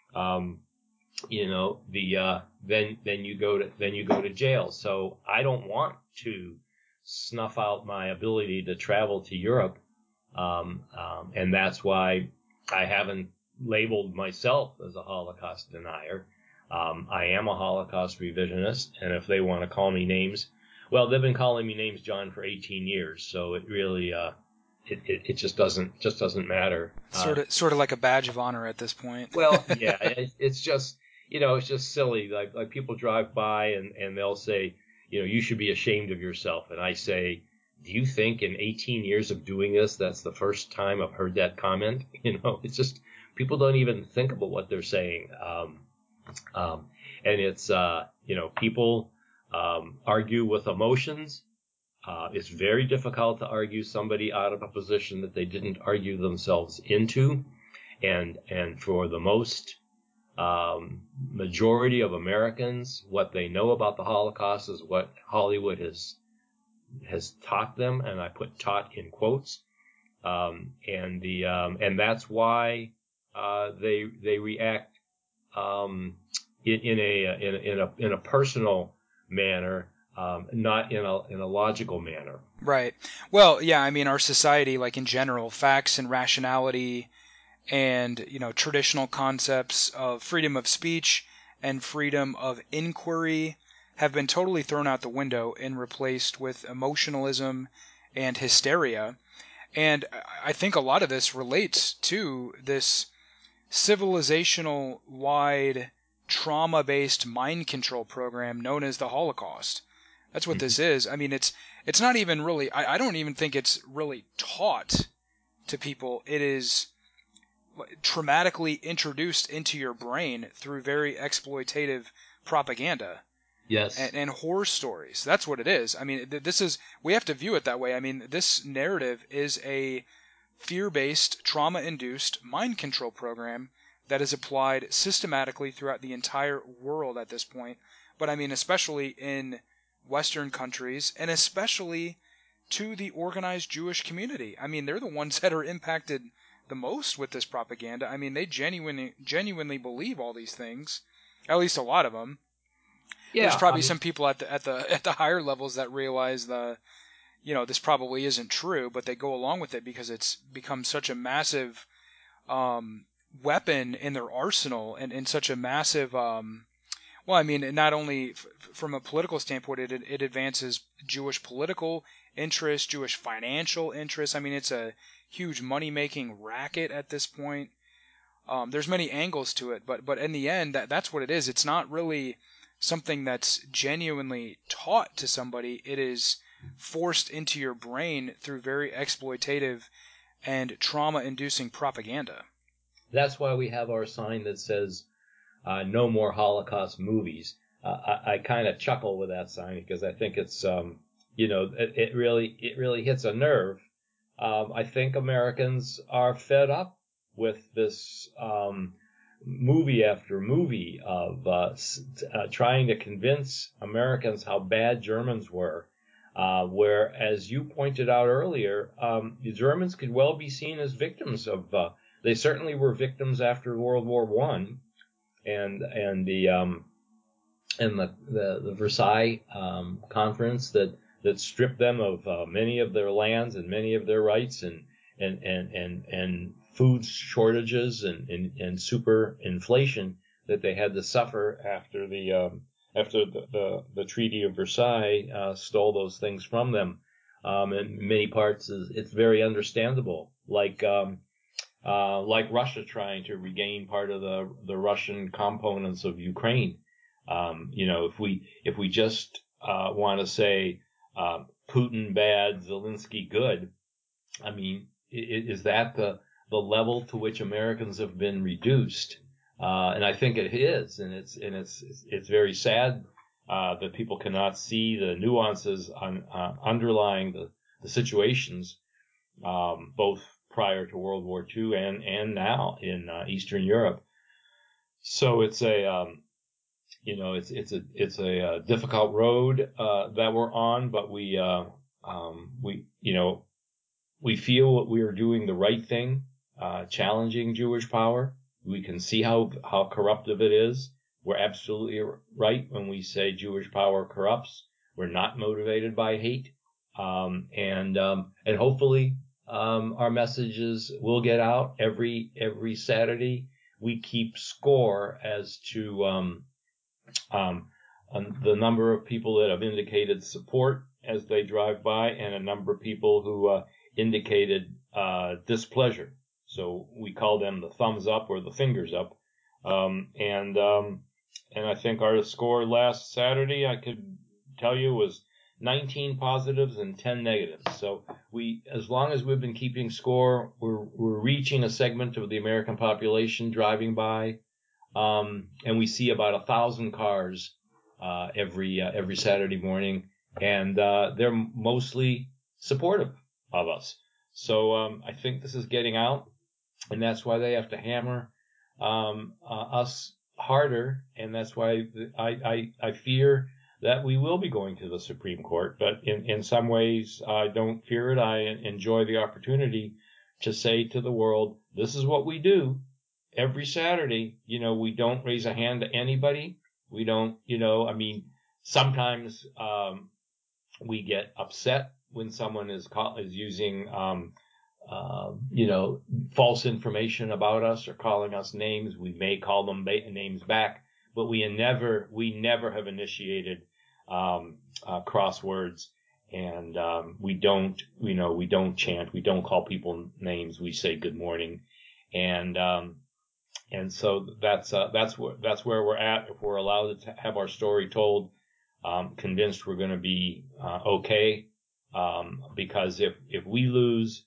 then you go to jail. So I don't want to snuff out my ability to travel to Europe, and that's why I haven't labeled myself as a Holocaust denier. I am a Holocaust revisionist, and if they want to call me names, well, they've been calling me names, John, for 18 years. So it really, it just doesn't matter. Sort of like a badge of honor at this point. Well, yeah, it's just, it's just silly. Like people drive by and they'll say, you should be ashamed of yourself. And I say, do you think in 18 years of doing this, that's the first time I've heard that comment? It's just people don't even think about what they're saying. And it's, people argue with emotions. It's very difficult to argue somebody out of a position that they didn't argue themselves into. And for the most majority of Americans, what they know about the Holocaust is what Hollywood has taught them, and I put "taught" in quotes. And that's why they react in a personal manner, not in a logical manner. Right. Well, yeah, I mean, our society, like in general, facts and rationality and, traditional concepts of freedom of speech and freedom of inquiry have been totally thrown out the window and replaced with emotionalism and hysteria. And I think a lot of this relates to this civilizational wide trauma-based mind control program known as the Holocaust. That's what this is. I mean, it's not even really, I don't even think it's really taught to people. It is traumatically introduced into your brain through very exploitative propaganda. Yes. And horror stories. That's what it is. I mean, we have to view it that way. I mean, this narrative is a fear-based, trauma-induced mind control program that is applied systematically throughout the entire world at this point. But I mean, especially in Western countries, and especially to the organized Jewish community. I mean, they're the ones that are impacted the most with this propaganda. I mean, they genuinely believe all these things. At least a lot of them. Yeah, There's probably some people at the higher levels that realize this probably isn't true, but they go along with it because it's become such a massive weapon in their arsenal and such a massive. Well, I mean, not only from a political standpoint, it advances Jewish political interests, Jewish financial interests. I mean, it's a huge money-making racket at this point. There's many angles to it, but in the end, that's what it is. It's not really something that's genuinely taught to somebody. It is forced into your brain through very exploitative and trauma-inducing propaganda. That's why we have our sign that says no more Holocaust movies. I kind of chuckle with that sign because I think it's, it really hits a nerve. I think Americans are fed up with this movie after movie of trying to convince Americans how bad Germans were. Where, as you pointed out earlier, the Germans could well be seen as victims of. They certainly were victims after World War One, and the Versailles conference that stripped them of many of their lands and many of their rights and food shortages and super inflation that they had to suffer after the Treaty of Versailles stole those things from them. In many parts, it's very understandable. Like Russia trying to regain part of the Russian components of Ukraine. If we just want to say Putin bad, Zelensky good, I mean, is that the level to which Americans have been reduced? And I think it is, and it's very sad that people cannot see the nuances underlying the situations, both prior to World War II and now in Eastern Europe. So it's a it's a difficult road that we're on, but we feel that we are doing the right thing, challenging Jewish power. We can see how corruptive it is. We're absolutely right when we say Jewish power corrupts. We're not motivated by hate, and hopefully our messages will get out every Saturday. We keep score as to the number of people that have indicated support as they drive by, and a number of people who indicated displeasure. So we call them the thumbs up or the fingers up. And I think our score last Saturday, I could tell you, was 19 positives and 10 negatives. So as long as we've been keeping score, we're reaching a segment of the American population driving by, and we see about 1,000 cars every Saturday morning, and they're mostly supportive of us. So I think this is getting out, and that's why they have to hammer us harder, and that's why I fear that we will be going to the Supreme Court. But in some ways, I don't fear it. I enjoy the opportunity to say to the world, this is what we do every Saturday. We don't raise a hand to anybody. We don't, sometimes we get upset when someone is using false information about us or calling us names. We may call them names back, but we never have initiated crosswords, and we don't chant, we don't call people names. We say good morning, and so that's where we're at. If we're allowed to have our story told, convinced we're going to be okay, because if we lose,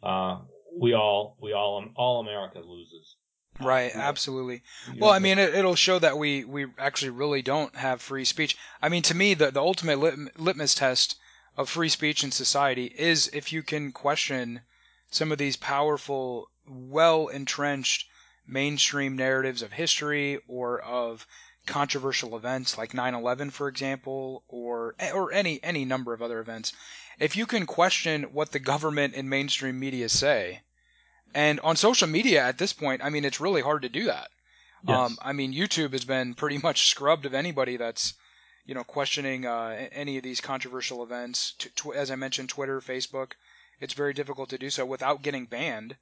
all America loses. Right, absolutely. Well, I mean, it'll show that we actually really don't have free speech. I mean, to me, the ultimate litmus test of free speech in society is if you can question some of these powerful, well-entrenched mainstream narratives of history or of controversial events like 9/11, for example, or any number of other events. If you can question what the government and mainstream media say, and on social media at this point, I mean, it's really hard to do that. Yes. I mean, YouTube has been pretty much scrubbed of anybody that's, questioning any of these controversial events. As I mentioned, Twitter, Facebook, it's very difficult to do so without getting banned.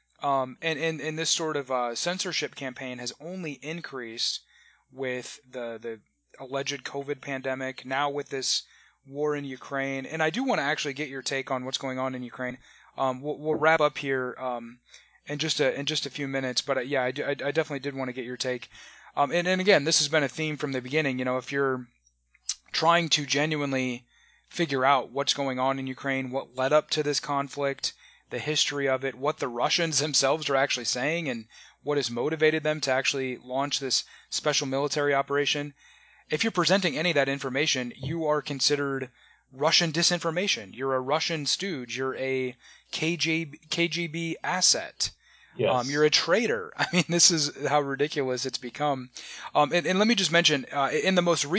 And this sort of censorship campaign has only increased with the alleged COVID pandemic, now with this war in Ukraine. And I do want to actually get your take on what's going on in Ukraine. We'll wrap up here in just a few minutes, but yeah, I definitely did want to get your take. And again, this has been a theme from the beginning. If you're trying to genuinely figure out what's going on in Ukraine, what led up to this conflict, the history of it, what the Russians themselves are actually saying, and what has motivated them to actually launch this special military operation. If you're presenting any of that information, you are considered Russian disinformation. You're a Russian stooge. You're a KGB asset. Yes. You're a traitor. I mean, this is how ridiculous it's become. And let me just mention, in the most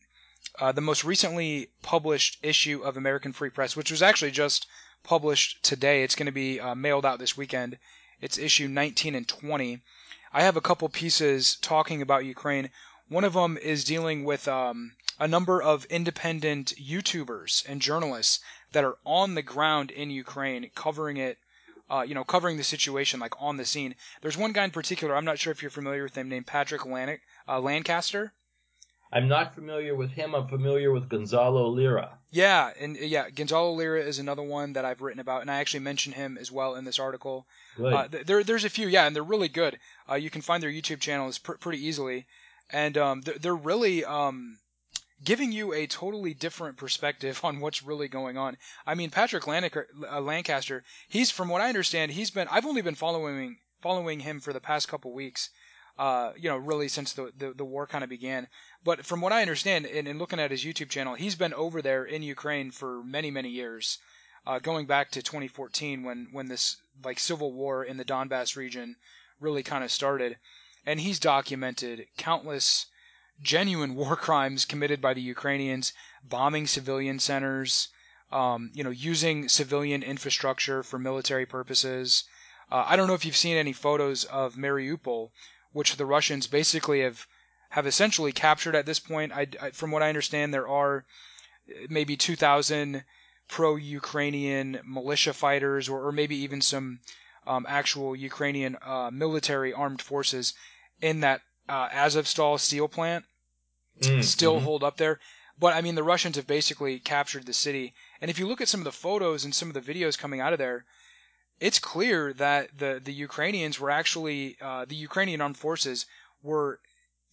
recently published issue of American Free Press, which was actually just published today, it's going to be mailed out this weekend. It's issue 19 and 20. I have a couple pieces talking about Ukraine. One of them is dealing with a number of independent YouTubers and journalists that are on the ground in Ukraine, covering it, covering the situation like on the scene. There's one guy in particular, I'm not sure if you're familiar with him, named Patrick Lancaster. I'm not familiar with him. I'm familiar with Gonzalo Lira. Yeah, Gonzalo Lira is another one that I've written about, and I actually mention him as well in this article. Good. There's a few, and they're really good. You can find their YouTube channels pretty easily, and they're really giving you a totally different perspective on what's really going on. I mean, Patrick Lancaster, from what I understand, I've only been following him for the past couple weeks. Really since the war kind of began. But from what I understand, in looking at his YouTube channel, he's been over there in Ukraine for many, many years, going back to 2014 when this like civil war in the Donbass region really kind of started. And he's documented countless genuine war crimes committed by the Ukrainians, bombing civilian centers, using civilian infrastructure for military purposes. I don't know if you've seen any photos of Mariupol, which the Russians basically have essentially captured at this point. From what I understand, there are maybe 2,000 pro-Ukrainian militia fighters, or maybe even some actual Ukrainian military armed forces in that Azovstal steel plant still hold up there. But I mean, the Russians have basically captured the city. And if you look at some of the photos and some of the videos coming out of there, it's clear that the Ukrainians were actually, the Ukrainian armed forces were,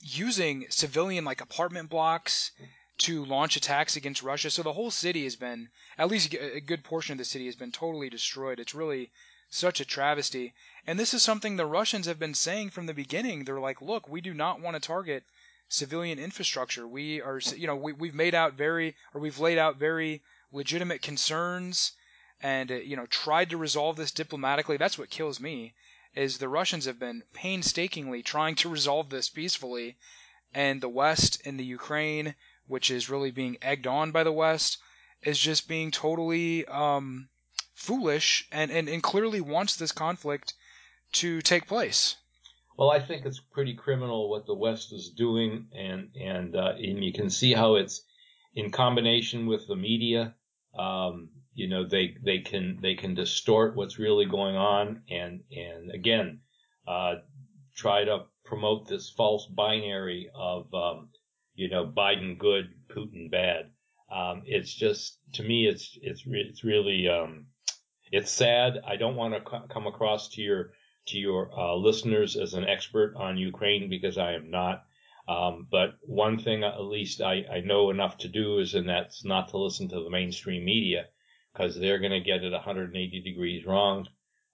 using civilian like apartment blocks to launch attacks against Russia. So the whole city has been, at least a good portion of the city has been totally destroyed. It's really such a travesty. And this is something the Russians have been saying from the beginning. They're like, look, we do not want to target civilian infrastructure. We are, we've laid out very legitimate concerns and, tried to resolve this diplomatically. That's what kills me, is the Russians have been painstakingly trying to resolve this peacefully. And the West in the Ukraine, which is really being egged on by the West, is just being totally foolish and clearly wants this conflict to take place. Well, I think it's pretty criminal what the West is doing, and you can see how it's in combination with the media. They can distort what's really going on, and again, try to promote this false binary of Biden good, Putin bad. It's just, to me, it's really it's sad. I don't want to come across to your listeners as an expert on Ukraine, because I am not. But one thing at least I know enough to do is, and that's not to listen to the mainstream media, because they're going to get it 180 degrees wrong.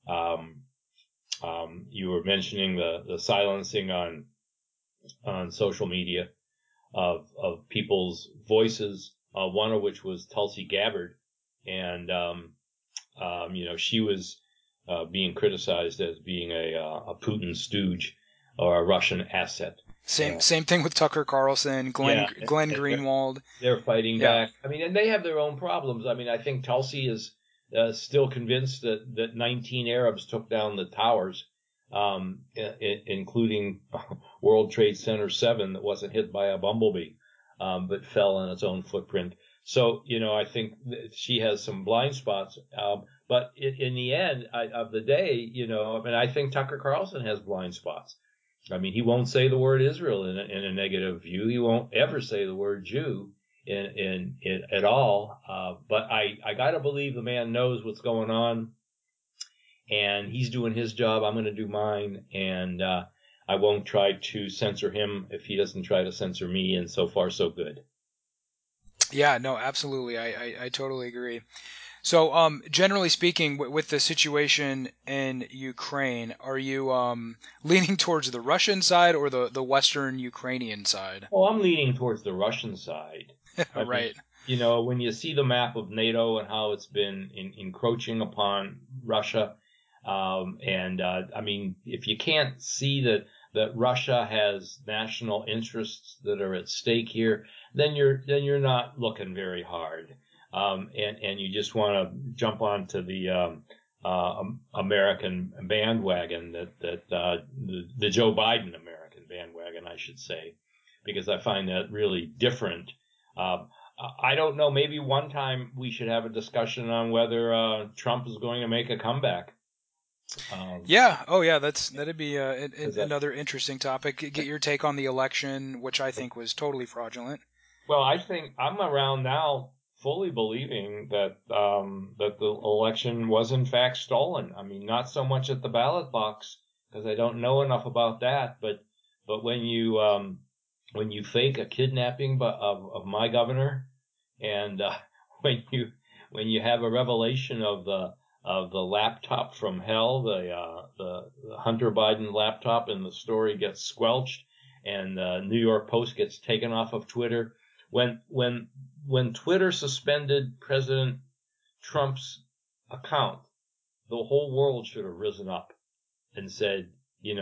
You were mentioning the silencing on social media of people's voices, one of which was Tulsi Gabbard, and she was being criticized as being a Putin stooge or a Russian asset. Same thing with Tucker Carlson, Glenn Greenwald. They're fighting back. I mean, and they have their own problems. I mean, I think Tulsi is still convinced that 19 Arabs took down the towers, including World Trade Center 7, that wasn't hit by a bumblebee, but fell on its own footprint. So, I think that she has some blind spots. But in the end of the day, I think Tucker Carlson has blind spots. I mean, he won't say the word Israel in a negative view. He won't ever say the word Jew in at all. But I got to believe the man knows what's going on, and he's doing his job. I'm going to do mine, and I won't try to censor him if he doesn't try to censor me. And so far, so good. Yeah, no, absolutely. I totally agree. So, generally speaking, with the situation in Ukraine, are you leaning towards the Russian side or the Western Ukrainian side? Oh, I'm leaning towards the Russian side. Right. When you see the map of NATO and how it's been encroaching upon Russia, if you can't see that Russia has national interests that are at stake here, then you're not looking very hard. And you just want to jump onto the American bandwagon, the Joe Biden American bandwagon, I should say, because I find that really different. I don't know. Maybe one time we should have a discussion on whether Trump is going to make a comeback. Yeah. Oh, yeah. That'd be another interesting topic. Get your take on the election, which I think was totally fraudulent. Well, I think I'm around now fully believing that the election was in fact stolen. I mean, not so much at the ballot box, because I don't know enough about that, but when you fake a kidnapping of my governor, and when you have a revelation of the laptop from hell, the Hunter Biden laptop, and the story gets squelched, and the New York Post gets taken off of Twitter. When Twitter suspended President Trump's account, the whole world should have risen up and said,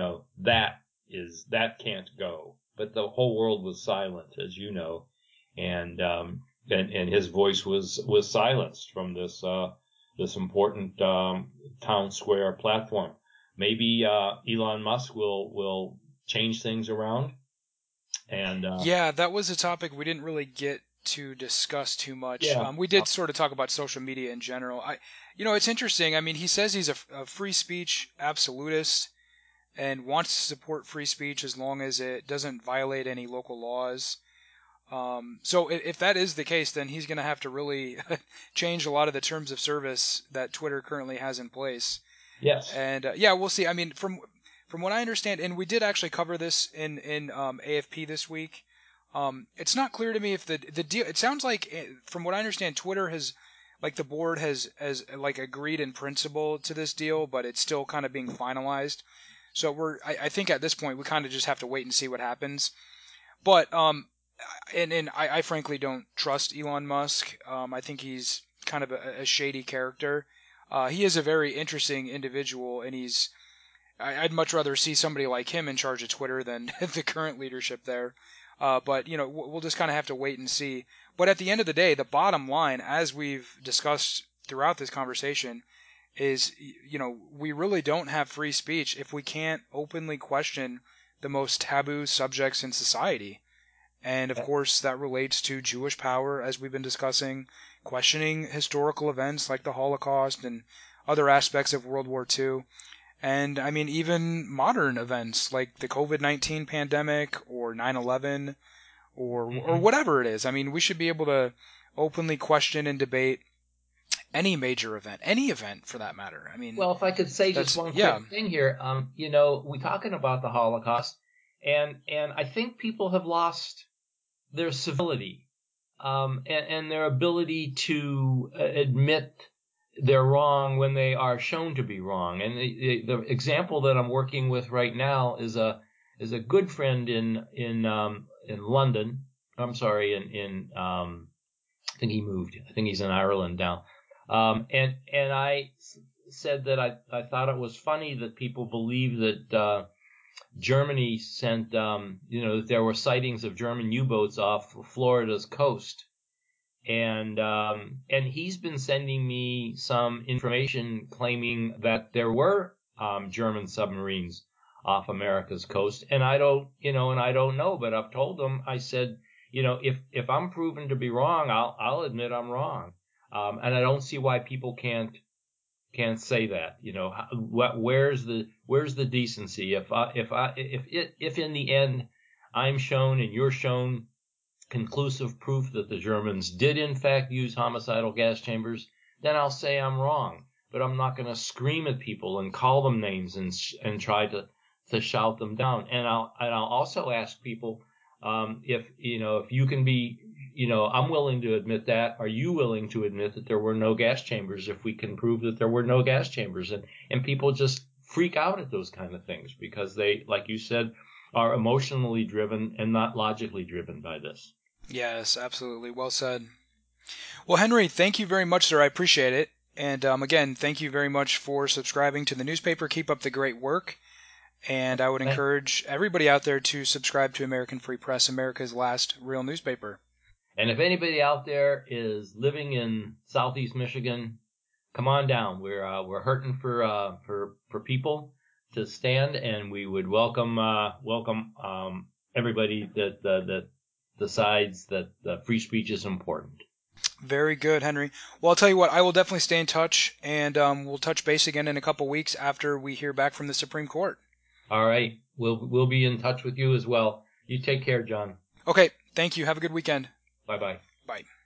that can't go. But the whole world was silent, as you know, and his voice was silenced from this important town square platform. Maybe Elon Musk will change things around. And yeah, that was a topic we didn't really get to discuss too much. Yeah. We did sort of talk about social media in general. It's interesting. I mean, he says he's a free speech absolutist and wants to support free speech as long as it doesn't violate any local laws. So if that is the case, then he's going to have to really change a lot of the terms of service that Twitter currently has in place. Yes. And we'll see. I mean, from what I understand, and we did actually cover this in AFP this week. It's not clear to me if the deal. It sounds like, from what I understand, Twitter has, like, the board has like agreed in principle to this deal, but it's still kind of being finalized. So I think at this point we kind of just have to wait and see what happens. But and I frankly don't trust Elon Musk. I think he's kind of a shady character. He is a very interesting individual, and I'd much rather see somebody like him in charge of Twitter than the current leadership there. But we'll just kind of have to wait and see. But at the end of the day, the bottom line, as we've discussed throughout this conversation, is we really don't have free speech if we can't openly question the most taboo subjects in society. And of course, that relates to Jewish power, as we've been discussing, questioning historical events like the Holocaust and other aspects of World War II. And I mean, even modern events like the COVID-19 pandemic or 9/11 or whatever it is. I mean, we should be able to openly question and debate any major event, any event for that matter. I mean, Well, if I could say just one quick thing here, we're talking about the Holocaust, and I think people have lost their civility, and their ability to admit they're wrong when they are shown to be wrong. And the example that I'm working with right now is a good friend in London. I'm sorry, I think he moved. I think he's in Ireland now. And I said that I thought it was funny that people believe that Germany sent, that there were sightings of German U-boats off Florida's coast. And he's been sending me some information claiming that there were German submarines off America's coast. And I don't know, but I've told him, I said, if I'm proven to be wrong, I'll admit I'm wrong. And I don't see why people can't say that. Where's the decency? If in the end I'm shown and you're shown conclusive proof that the Germans did in fact use homicidal gas chambers, then I'll say I'm wrong. But I'm not going to scream at people and call them names and try to shout them down. And I'll also ask people, if you can be, I'm willing to admit that. Are you willing to admit that there were no gas chambers if we can prove that there were no gas chambers? And people just freak out at those kind of things because they, like you said, are emotionally driven and not logically driven by this. Yes, absolutely. Well said. Well, Henry, thank you very much, sir. I appreciate it. And again, thank you very much for subscribing to the newspaper. Keep up the great work. And I would encourage everybody out there to subscribe to American Free Press, America's last real newspaper. And if anybody out there is living in Southeast Michigan, come on down. We're hurting for people to stand, and we would welcome everybody that decides that free speech is important. Very good, Henry. Well, I'll tell you what, I will definitely stay in touch, and we'll touch base again in a couple weeks after we hear back from the Supreme Court. All right. We'll be in touch with you as well. You take care, John. Okay. Thank you. Have a good weekend. Bye-bye. Bye.